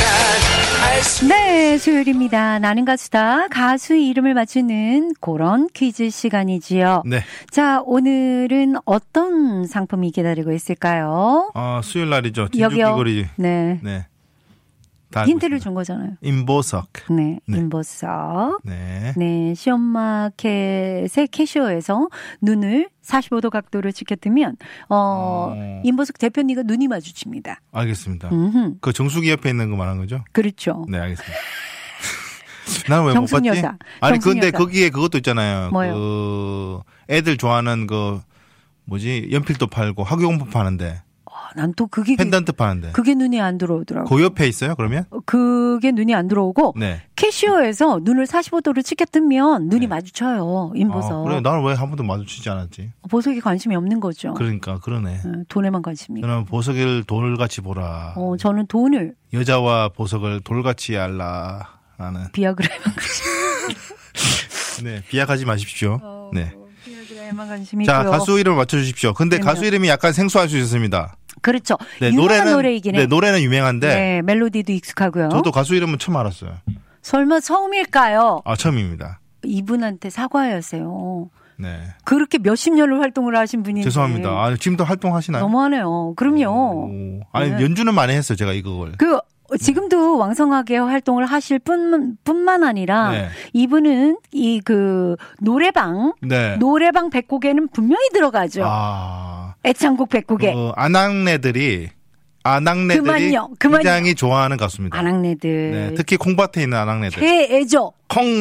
네, 수요일입니다. 나는 가수다. 가수의 이름을 맞추는 그런 퀴즈 시간이지요. 네. 자, 오늘은 어떤 상품이 기다리고 있을까요? 아, 수요일 날이죠. 진주 여기요. 귀걸이. 네. 네. 다 알고 힌트를 있습니다. 준 거잖아요. 임보석. 네, 네. 임보석. 네. 네, 시엄마켓의 캐시어에서 눈을 사십오 도 각도로 지켜뜨면 어, 어. 임보석 대표님과 눈이 마주칩니다. 알겠습니다. 음흠. 그 정수기 옆에 있는 거 말한 거죠? 그렇죠. 네, 알겠습니다. 나는 왜 못 봤지? 경순여자. 아니, 근데 경순여자. 거기에 그것도 있잖아요. 뭐요? 그 애들 좋아하는 그 뭐지? 연필도 팔고 학용품 파는데. 난 또 그게 펜던트 파는데. 그게 눈이 안 들어오더라고. 그 옆에 있어요? 그러면? 그게 눈이 안 들어오고 네. 캐시어에서 눈을 사십오 도로 치켜뜨면 눈이 마주쳐요. 임보석. 아, 그래, 나는 왜 한 번도 마주치지 않았지? 보석에 관심이 없는 거죠. 그러니까 그러네. 네, 돈에만 관심이. 그럼 보석을 돌같이 보라. 어, 저는 돈을 여자와 보석을 돌같이 알라. 나는. 비아그라에만 관심. 네, 비약하지 마십시오. 어, 네. 비아그라에만 관심이 자, 있고요. 가수 이름 맞춰주십시오. 근데 그럼요. 가수 이름이 약간 생소할 수 있습니다. 그렇죠. 네, 유명한 노래는, 노래이긴 해. 네, 노래는 유명한데. 네, 멜로디도 익숙하고요. 저도 가수 이름은 처음 알았어요. 설마 처음일까요? 아, 처음입니다. 이분한테 사과하세요. 네. 그렇게 몇십 년을 활동을 하신 분인데. 죄송합니다. 아, 지금도 활동하시나요? 너무하네요. 그럼요. 오, 아니, 네. 연주는 많이 했어요, 제가 이걸. 그 지금도 왕성하게 활동을 하실 뿐, 뿐만 아니라 네. 이분은 이 그 노래방 네. 노래방 백 곡에는 분명히 들어가죠. 아. 애창곡 백 곡에. 어, 아낙네들이 아낙네들이 그만요, 그만요. 굉장히 좋아하는 가수입니다. 아낙네들. 네, 특히 콩밭에 있는 아낙네들. 최애죠.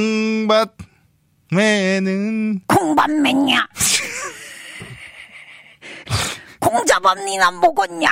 콩밭매는 콩밥맨냐. 콩잡았니 난 먹었냐.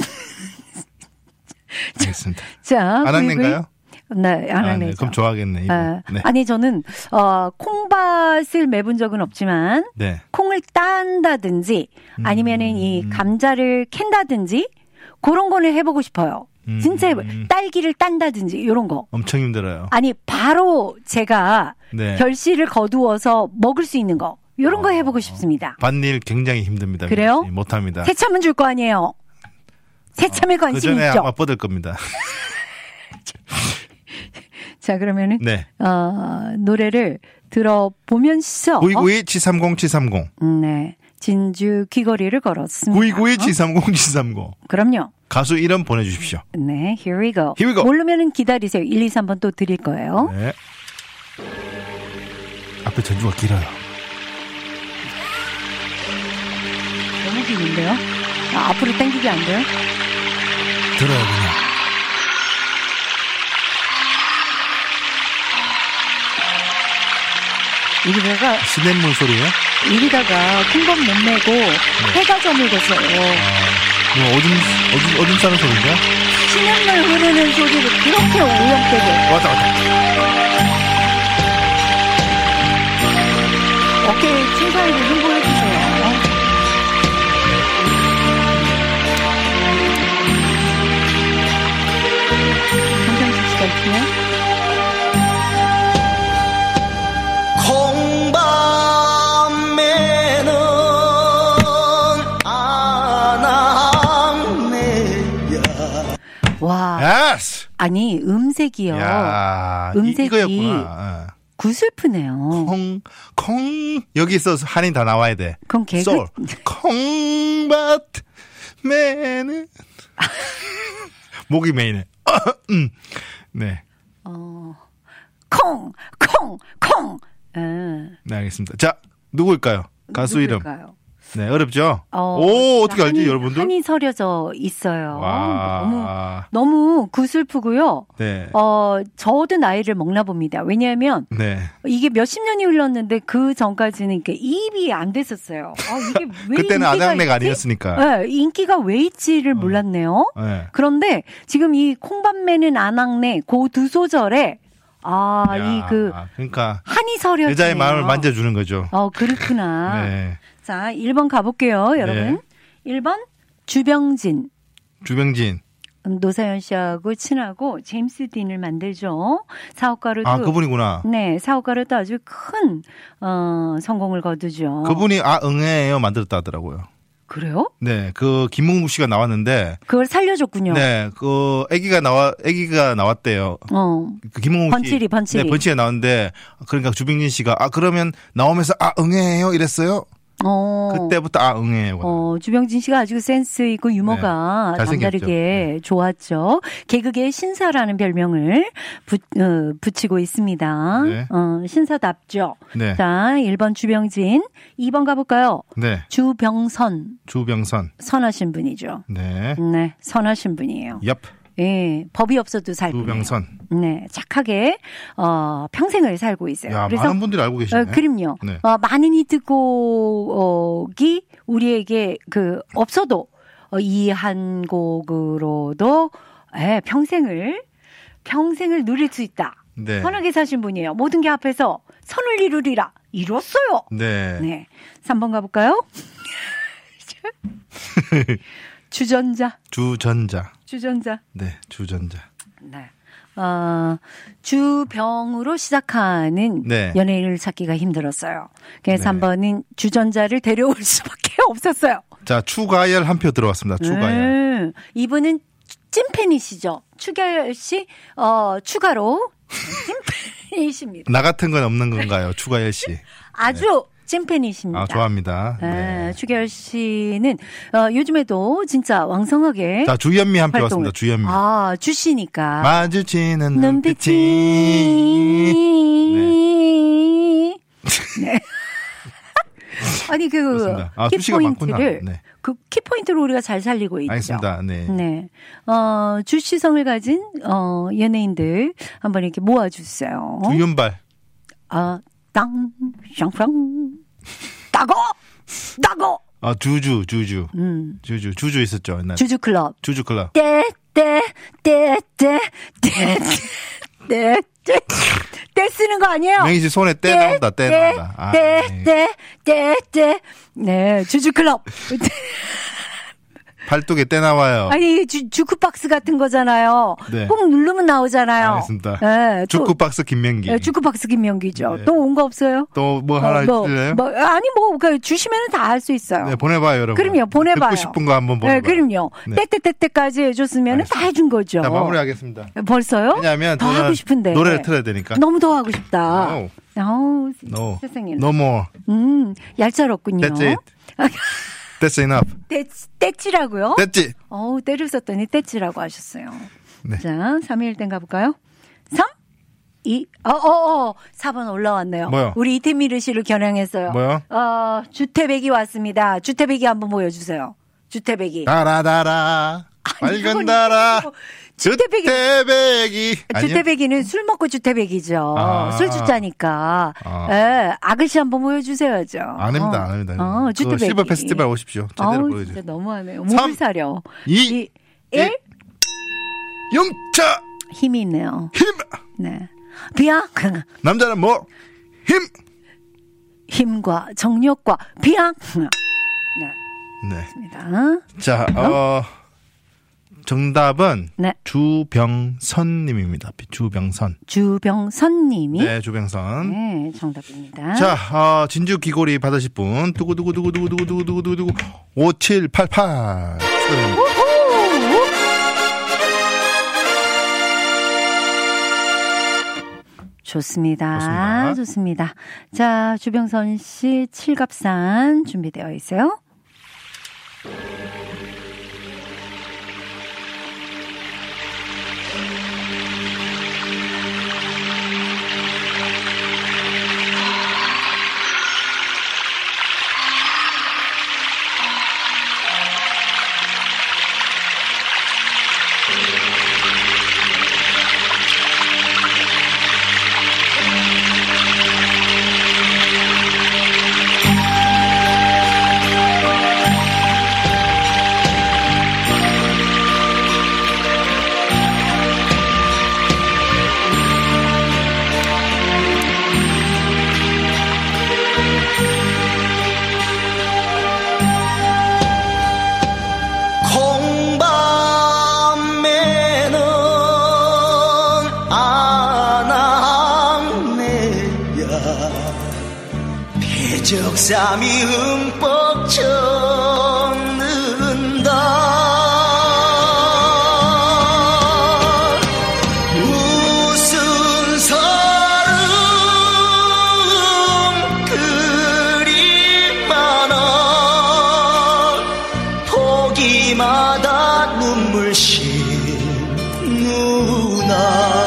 알겠습니다. 자, 아낙네인가요? 네, 아, 아낙네. 네, 그럼 좋아하겠네. 이거. 아, 네. 아니 저는 어, 콩밭을 매본 적은 없지만 네. 콩을 딴다든지 아니면은 이 감자를 캔다든지 그런 거는 해보고 싶어요. 음. 진짜 해보. 딸기를 딴다든지 이런 거. 엄청 힘들어요. 아니 바로 제가 네. 결실을 거두어서 먹을 수 있는 거 이런 거 해보고 싶습니다. 밭일 굉장히 힘듭니다. 그래요? 못합니다. 새참은 줄 거 아니에요. 새참에 그 관심 전에 있죠. 아마 뻗을 겁니다. 자 그러면은 네. 어, 노래를 들어보면서 구이구이 칠삼공 칠삼공. 네. 진주 귀걸이를 걸었습니다. 구이구이 칠삼공 칠삼공. 그럼요. 가수 이름 보내주십시오. 네, here we go. Here we go. 모르면은 기다리세요. 일, 이, 삼 번 또 드릴 거예요. 네. 앞에 전주가 길어요. 너무 기는데요? 아, 앞으로 당기기 안 돼요? 들어요, 그냥. 이리다가 시냇물 소리예요? 이리다가 큰 건 못 내고 해가 저물겠어요. 뭐 어둠 어둠 어둠 싸는 소리인가? 시냇물 흐르는 소리를 그렇게 오염되게. 왔다 왔다. 어깨에 칭찬을 홍보해 주세요. 구슬프네. 콩밤에는 안악내야. 와. Yes! 아니, 음색이요. 야, 음색이 이거였구나. 구슬프네요. 콩, 콩, 여기서 한이 다 나와야 돼. 그럼 개그. 솔. 콩밭, 매는. 목이 메이네. 네. 어, 콩, 콩, 콩. 음. 네, 알겠습니다. 자, 누구일까요? 가수 이름. 누구일까요? 네, 어렵죠? 어, 오, 어떻게 알지, 한이, 여러분들? 한이 서려져 있어요. 와. 너무, 너무 구슬프고요. 네. 어, 저도 나이를 먹나 봅니다. 왜냐하면, 네. 이게 몇십 년이 흘렀는데 그 전까지는 이렇게 입이 안 됐었어요. 아, 이게 왜 그때는 인기가 아낙네가 있지? 아니었으니까. 네, 인기가 왜 있지를 몰랐네요. 네. 그런데 지금 이 콩밤매는 아낙네 그 두 소절에 아, 야, 이 그 그러니까 한이 서려지네요. 여자의 마음을 만져주는 거죠. 어, 그렇구나. 네. 자, 일 번 가볼게요, 여러분. 네. 일 번 주병진. 주병진. 노사연 씨하고 친하고 제임스 딘을 만들죠. 사업가로도. 아, 그분이구나. 네, 사업가로도 아주 큰 어, 성공을 거두죠. 그분이 아 응애예요 만들었다 하더라고요. 그래요? 네, 그 김문국 씨가 나왔는데 그걸 살려줬군요. 네, 그 아기가 나와 아기가 나왔대요. 어. 그 김문국 번칠이, 씨, 번칠이. 네, 번칠이 나왔는데 그러니까 주병진 씨가 아 그러면 나오면서 아 응애예요 이랬어요. 어. 그때부터 아 응애예요. 어, 주병진 씨가 아주 센스 있고 유머가 네, 잘생겼죠. 남다르게 네. 좋았죠. 개그계의 신사라는 별명을 붙, 어, 붙이고 있습니다. 네. 어, 신사답죠. 네. 자, 일 번 주병진. 이 번 가볼까요? 네. 주병선. 주병선. 선하신 분이죠. 네. 네, 선하신 분이에요. 얍. 예, 법이 없어도 살 분이에요. 주병선. 네, 착하게 어, 평생을 살고 있어요. 야, 그래서 많은 분들이 알고 계시네. 어, 그럼요. 네. 어, 많은 히트곡이 우리에게 그 없어도 어, 이 한 곡으로도 예, 평생을 평생을 누릴 수 있다. 네. 선하게 사신 분이에요. 모든 게 앞에서 선을 이루리라. 이뤘어요. 네. 네. 삼 번 가볼까요? 주전자. 주전자. 주전자. 네, 주전자. 네. 어, 주병으로 시작하는 네. 연예인을 찾기가 힘들었어요. 그래서 네. 한 번은 주전자를 데려올 수밖에 없었어요. 자, 추가열 한 표 들어왔습니다. 추가열. 음, 이분은 찐팬이시죠. 추가열 씨, 어, 추가로 찐팬이십니다. 나 같은 건 없는 건가요? 추가열 씨. 아주 찐팬이십니다. 아, 좋아합니다. 네. 네. 추가열 씨는 어, 요즘에도 진짜 왕성하게 자, 주현미 한 표 활동을. 왔습니다. 주현미. 아, 주시니까. 마주치는 눈빛이. 눈빛이. 네. 네. 아니 그 그렇습니다. 아, 수시가 많구나. 키포인트를 네. 그 키포인트를 우리가 잘 살리고 있죠. 알겠습니다. 네. 네. 어, 주시성을 가진 어, 연예인들 한번 이렇게 모아주세요. 주윤발. 아, 땅, 샹샹, 따고, 따고. 아, 주주, 주주. 음. 주주, 주주 있었죠. 옛날에. 주주클럽. 주주클럽. 떼, 떼, 떼, 떼, 떼, 떼, 떼, 떼 쓰는 거 아니에요? 맹희 씨 손에 떼 나온다, 떼 나온다. 아, 떼, 네. 떼, 떼, 떼. 네, 주주클럽. 팔뚝에 떼 나와요. 아니, 주, 주크박스 같은 거잖아요. 네. 꼭 누르면 나오잖아요. 알겠습니다. 네, 또- 주크박스 김명기. 네, 주크박스 김명기죠. 네. 또 온 거 없어요? 또 뭐 하나 어, 뭐, 있을래요? 뭐, 아니, 뭐, 그 주시면 다 할 수 있어요. 네, 보내봐요, 여러분. 그럼요, 보내봐요. 듣고 싶은 거 한번 보내봐요. 네, 그럼요. 네. 때때때때까지 해줬으면 다 해준 거죠. 자, 마무리하겠습니다. 벌써요? 왜냐하면 더 저는 하고 싶은데. 노래를 틀어야 되니까. 너무 더 하고 싶다. No. 어우, No. 세상에. No more. 음, 얄짤없군요. That's it. That's enough. 떼치, 떼치라고요? That's it. 어우, 때를 썼더니 떼치라고 하셨어요. 네. 자, 삼 일 땐 가볼까요? 삼, 이, 어, 어, 어, 사 번 올라왔네요. 뭐요? 우리 이태미르 씨를 겨냥했어요. 뭐요? 어, 주태백이 왔습니다. 주태백이 한번 보여주세요. 주태백이. 달아달아. 맑은 달아. 주태백이. 주태백이. 아니요? 주태백이는 술 먹고 주태백이죠. 아. 술 주자니까. 아. 예, 아가씨 한번 보여주셔야죠. 안 합니다, 안 합니다. 어, 그거 주태백이. 실버 페스티벌 오십시오. 제대로 아우, 보여주세요. 진짜 너무하네요. 삼, 몸을 사려. 이, 일. 영차. 힘이 있네요. 힘. 네. 비앙. 남자는 뭐? 힘. 힘과 정력과 비앙. 네. 네. 맞습니다. 자, 어, 정답은 네. 주병선님입니다. 주병선. 주병선님이. 네, 주병선. 네, 정답입니다. 자, 어, 진주 귀걸이 받으실 분 두구두구두구두구두구두구두구두구 오칠팔팔 축하드립니다. 좋습니다. 좋습니다. 좋습니다. 자, 주병선 씨 칠갑산 준비되어 있어요. 적삼이 흠뻑 젖는다. 무슨 서름 그리 많아. 보기마다 눈물씩 누나.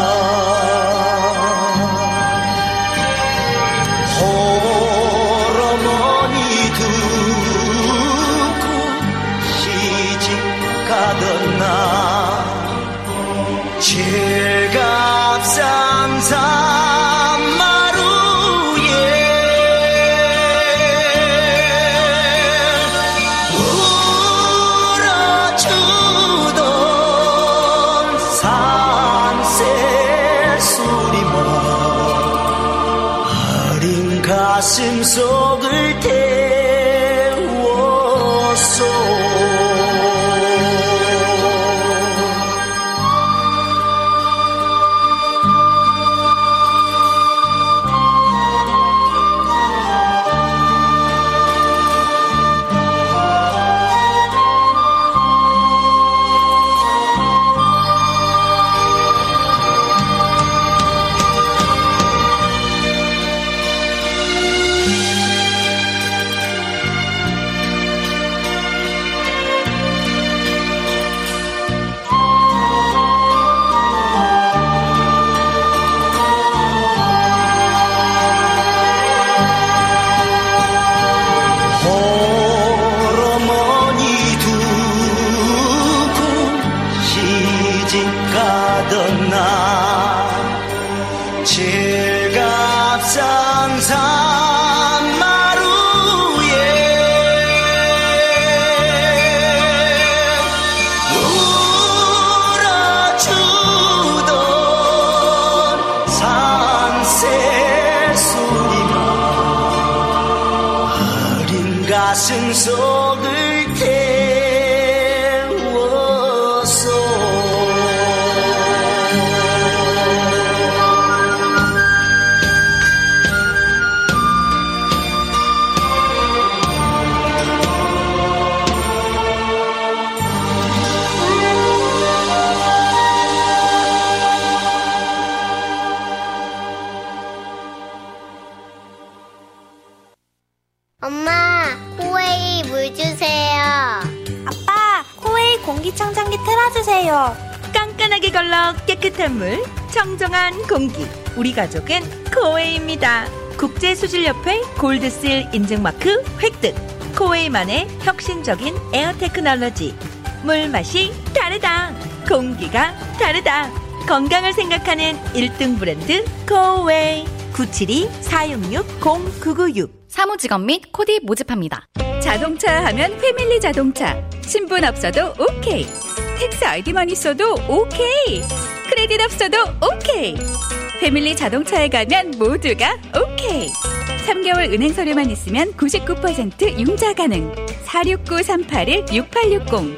가슴 속을 태웠어. 가슴 속을 태웠어. 엄마, 코웨이 물 주세요. 아빠, 코웨이 공기청정기 틀어주세요. 깐깐하게 걸러 깨끗한 물, 청정한 공기. 우리 가족은 코웨이입니다. 국제수질협회 골드실 인증마크 획득. 코웨이만의 혁신적인 에어 테크놀로지. 물 맛이 다르다. 공기가 다르다. 건강을 생각하는 일 등 브랜드 코웨이. 구칠이 사육육 공구구육. 사무직원 및 코디 모집합니다. 자동차 하면 패밀리 자동차. 신분 없어도 오케이. 텍스 아이디만 있어도 오케이. 크레딧 없어도 오케이. 패밀리 자동차에 가면 모두가 오케이. 삼 개월 은행 서류만 있으면 구십구 퍼센트 융자 가능. 사육구 삼팔일 육팔육공. 타워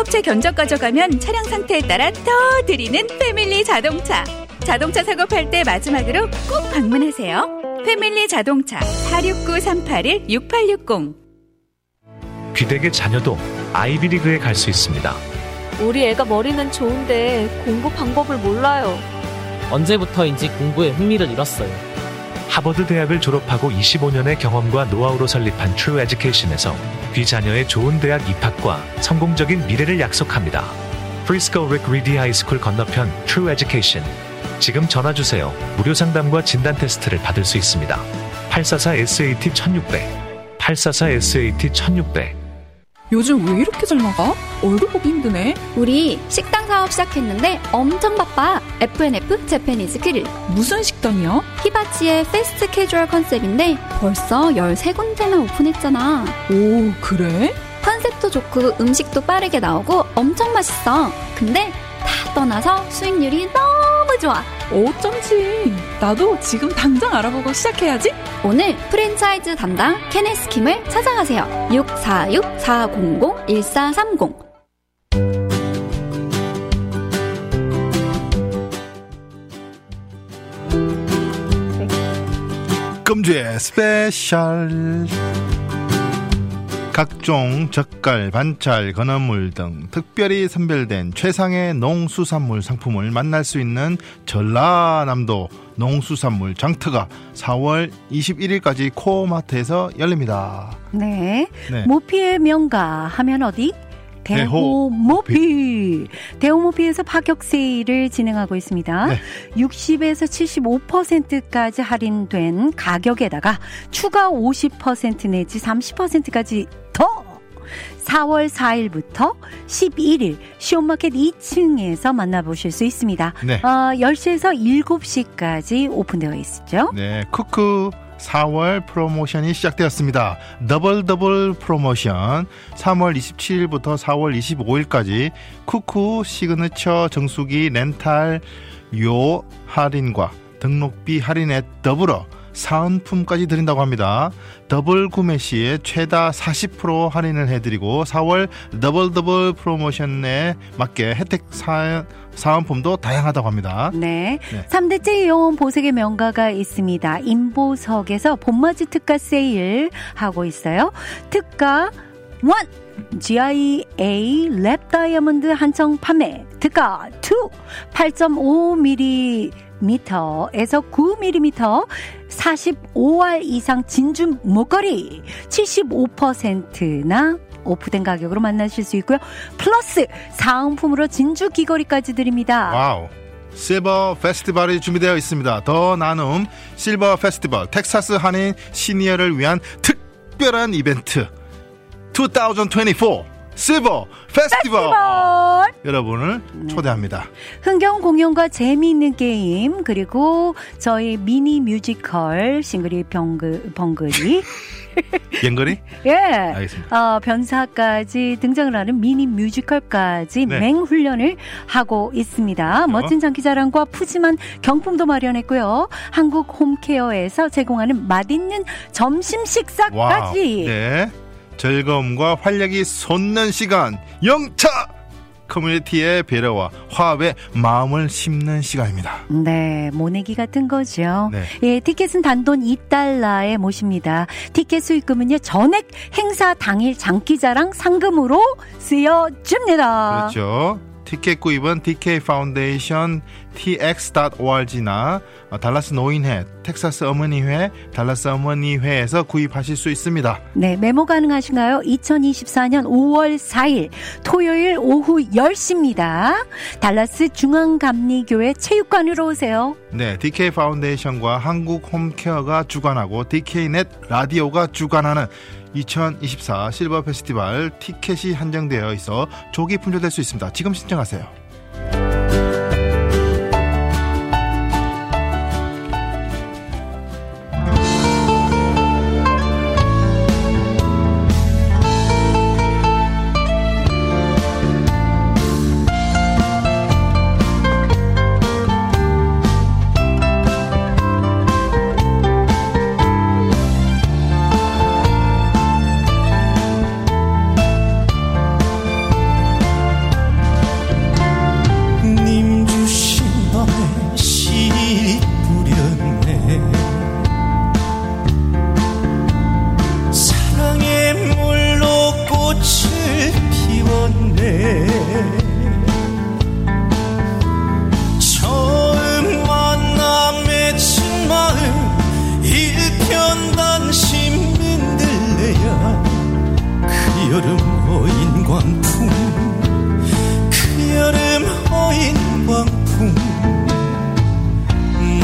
사업체 견적 가져가면 차량 상태에 따라 더 드리는 패밀리 자동차. 자동차 사고팔 때 마지막으로 꼭 방문하세요. 패밀리 자동차 사육구 삼팔일 육팔육공. 귀덕의 자녀도 아이비리그에 갈 수 있습니다. 우리 애가 머리는 좋은데 공부 방법을 몰라요. 언제부터인지 공부에 흥미를 잃었어요. 하버드 대학을 졸업하고 이십오 년의 경험과 노하우로 설립한 트루 에듀케이션에서 귀 자녀의 좋은 대학 입학과 성공적인 미래를 약속합니다. 프리스코 릭 리디 하이스쿨 건너편 트루 에듀케이션. 지금 전화주세요. 무료 상담과 진단 테스트를 받을 수 있습니다. 팔사사 에스에이티 천육백 팔사사 에스에이티 천육백. 요즘 왜 이렇게 잘 나가? 얼굴 보기 힘드네. 우리 식당 사업 시작했는데 엄청 바빠. 에프앤에프 재패니즈 그릴. 무슨 식당이야? 히바치의 패스트 캐주얼 컨셉인데 벌써 열세 군데나 오픈했잖아. 오, 그래? 컨셉도 좋고 음식도 빠르게 나오고 엄청 맛있어. 근데 다 떠나서 수익률이 너무 좋아. 어쩐지. 나도 지금 당장 알아보고 시작해야지. 오늘 프랜차이즈 담당 케네스킴을 찾아가세요. 육사육 사공공 일사삼공. 금주의 스페셜. 각종 젓갈, 반찰, 건어물 등 특별히 선별된 최상의 농수산물 상품을 만날 수 있는 전라남도 농수산물 장터가 사월 이십일일까지 코어마트에서 열립니다. 네. 네. 모피의 명가 하면 어디? 대호모피. 대호모피에서 파격 세일을 진행하고 있습니다. 네. 육십에서 칠십오 퍼센트까지 할인된 가격에다가 추가 오십 퍼센트 내지 삼십 퍼센트까지 더! 사월 사일부터 십일일 시온마켓 이 층에서 만나보실 수 있습니다. 네. 어, 열 시에서 일곱 시까지 오픈되어 있죠. 네, 쿠쿠 사월 프로모션이 시작되었습니다. 더블 더블 프로모션 삼월 이십칠일부터 사월 이십오일까지 쿠쿠 시그니처 정수기 렌탈 요 할인과 등록비 할인에 더불어 사은품까지 드린다고 합니다. 더블 구매 시에 최다 사십 퍼센트 할인을 해드리고 사월 더블 더블 프로모션에 맞게 혜택 사, 사은품도 다양하다고 합니다. 네. 네. 삼 대째 이용원 보색의 명가가 있습니다. 임보석에서 봄맞이 특가 세일 하고 있어요. 특가 일 지아이에이 랩 다이아몬드 한정 판매. 특가 이 팔 점 오 밀리미터에서 구 밀리미터 사십오 알 이상 진주 목걸이 칠십오 퍼센트나 오프된 가격으로 만나실 수 있고요. 플러스 사은품으로 진주 귀걸이까지 드립니다. 와우. 실버 페스티벌이 준비되어 있습니다. 더 나눔 실버 페스티벌 텍사스 한인 시니어를 위한 특별한 이벤트 이천이십사 실버 페스티벌, 페스티벌. 여러분을 초대합니다. 흥겨운 공연과 재미있는 게임 그리고 저희 미니 뮤지컬 싱글이 병그, 벙글이 연거리? 예. 알겠습니다. 어, 변사까지 등장을 하는 미니 뮤지컬까지 네. 맹훈련을 하고 있습니다. 그렇죠. 멋진 장기자랑과 푸짐한 경품도 마련했고요. 한국 홈케어에서 제공하는 맛있는 점심 식사까지. 와우. 네. 즐거움과 활력이 솟는 시간 영차 커뮤니티의 배려와 화합에 마음을 심는 시간입니다. 네, 모내기 같은 거죠. 네. 예, 티켓은 단돈 이 달러에 모십니다. 티켓 수익금은요 전액 행사 당일 장기자랑 상금으로 쓰여집니다. 그렇죠. 티켓 구입은 디케이 파운데이션 티엑스 닷 오알지나 달라스 노인회, 텍사스 어머니회, 달라스 어머니회에서 구입하실 수 있습니다. 네, 메모 가능하신가요? 이천이십사년 오월 사일 토요일 오후 열 시입니다. 달라스 중앙감리교회 체육관으로 오세요. 네, 디케이 파운데이션과 한국 홈케어가 주관하고 디케이넷 라디오가 주관하는 이천이십사 실버 페스티벌 티켓이 한정되어 있어 조기 품절될 수 있습니다. 지금 신청하세요.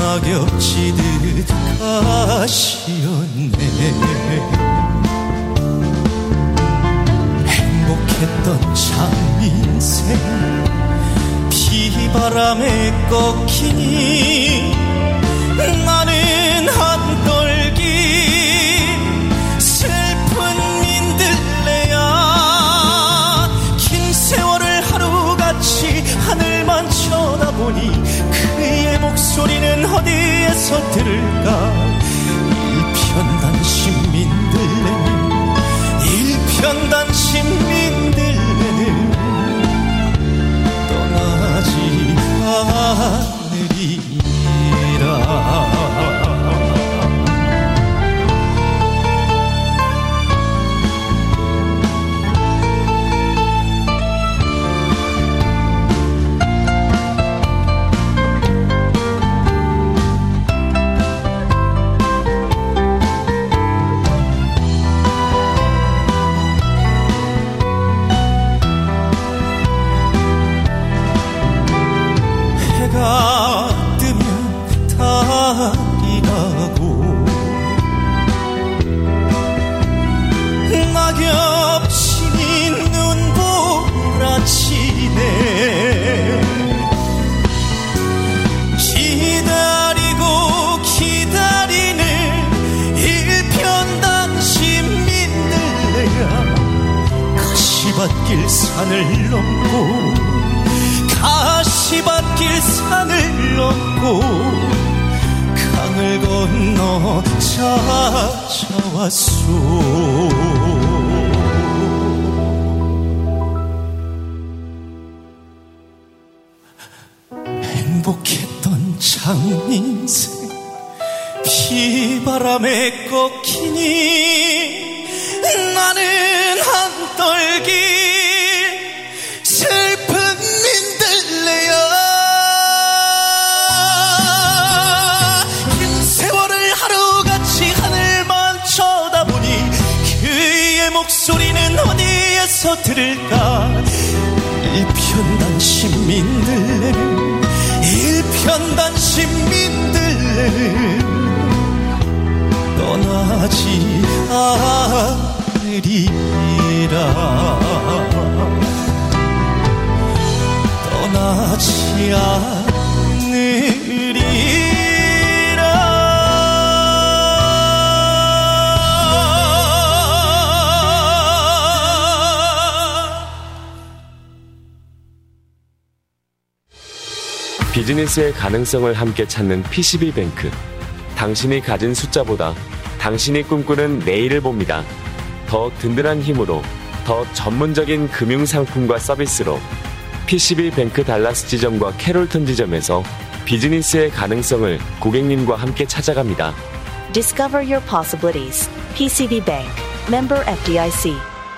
낙엽 지듯 가시었네. 행복했던 참 인생 비바람에 꺾이니 나는 한떨기 슬픈 민들레야. 긴 세월을 하루같이 하늘만 쳐다보니 그의 목소리는 어디에서 들을까. 일편단심 민들레는 일편단심 민들레는 떠나지 않으리라. 뜨면 달이 나고 낙엽 치니 눈보라치네. 기다리고 기다리는 일편단심 민들레야. 가시밭길 산을 넘고 가시밭길 산을 넘고 강을 건너 찾아왔소. 행복했던 참 인생 비바람에 꺾이니 나는 한떨기 슬픈 민들레야. 긴 세월을 하루같이 하늘만 쳐다보니 그의 목소리는 어디에서 들을까. 일편단심 민들레는 일편단심 민들레는 떠나지 않으리라. 떠나지 않으리라. 비즈니스의 가능성을 함께 찾는 피씨비뱅크. 당신이 가진 숫자보다 당신이 꿈꾸는 내일을 봅니다. 더 든든한 힘으로, 더 전문적인 금융상품과 서비스로 피씨비뱅크 달라스 지점과 캐롤턴 지점에서 비즈니스의 가능성을 고객님과 함께 찾아갑니다. Discover your possibilities. 피씨비 Bank. Member 에프디아이씨.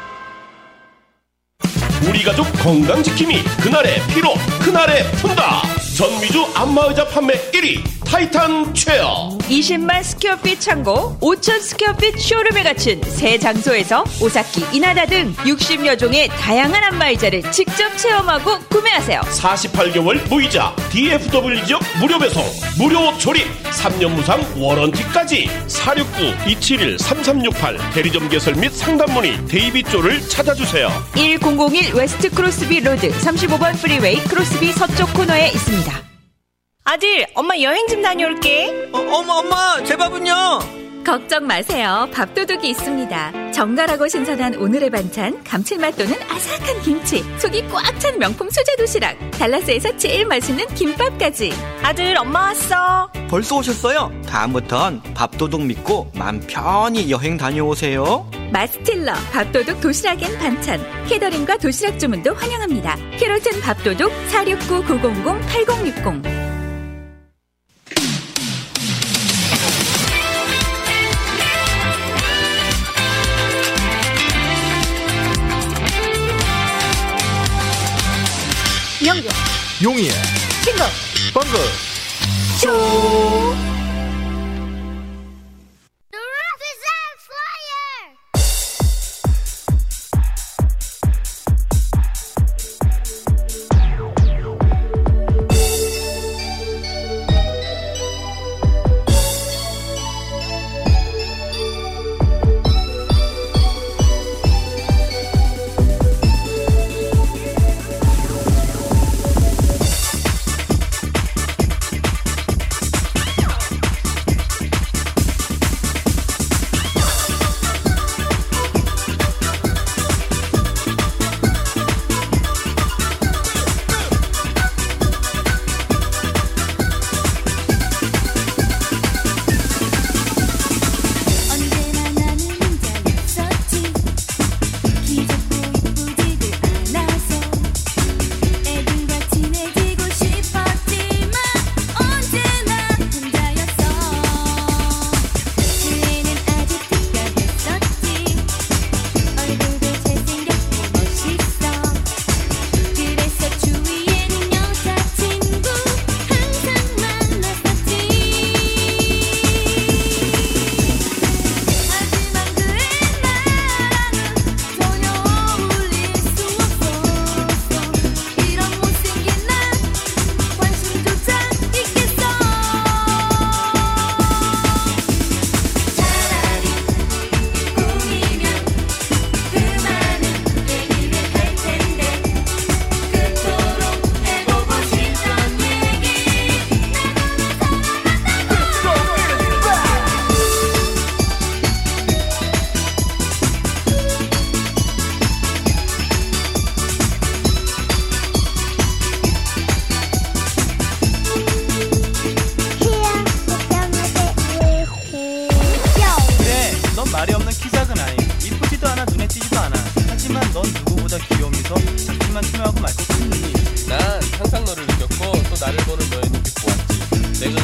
우리 가족 건강지킴이 그날의 피로 그날의 푼다. 전미주 안마의자 판매 일 위 타이탄 체어. 이십만 스퀘어핏 창고, 오천 스퀘어핏 쇼룸에 갖춘 새 장소에서 오사키, 이나다 등 육십여 종의 다양한 안마의자를 직접 체험하고 구매하세요. 사십팔 개월 무이자, 디에프더블유 지역 무료 배송, 무료 조립, 삼 년 무상 워런티까지. 사육구 이칠일 삼삼육팔 대리점 개설 및 상담 문의 데이비조를 찾아주세요. 천일 웨스트 크로스비 로드 삼십오 번 프리웨이 크로스비 서쪽 코너에 있습니다. 아들, 엄마 여행 좀 다녀올게. 어, 엄마, 엄마, 제 밥은요? 걱정 마세요. 밥도둑이 있습니다. 정갈하고 신선한 오늘의 반찬, 감칠맛 도는 아삭한 김치, 속이 꽉 찬 명품 수제 도시락, 달라스에서 제일 맛있는 김밥까지. 아들, 엄마 왔어. 벌써 오셨어요? 다음부턴 밥도둑 믿고 맘 편히 여행 다녀오세요. 마스틸러 밥도둑 도시락엔 반찬, 케더링과 도시락 주문도 환영합니다. 캐롤튼 밥도둑 사육구 구공공 팔공육공. 영재 용이의 친구 번글 쇼.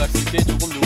그때 조금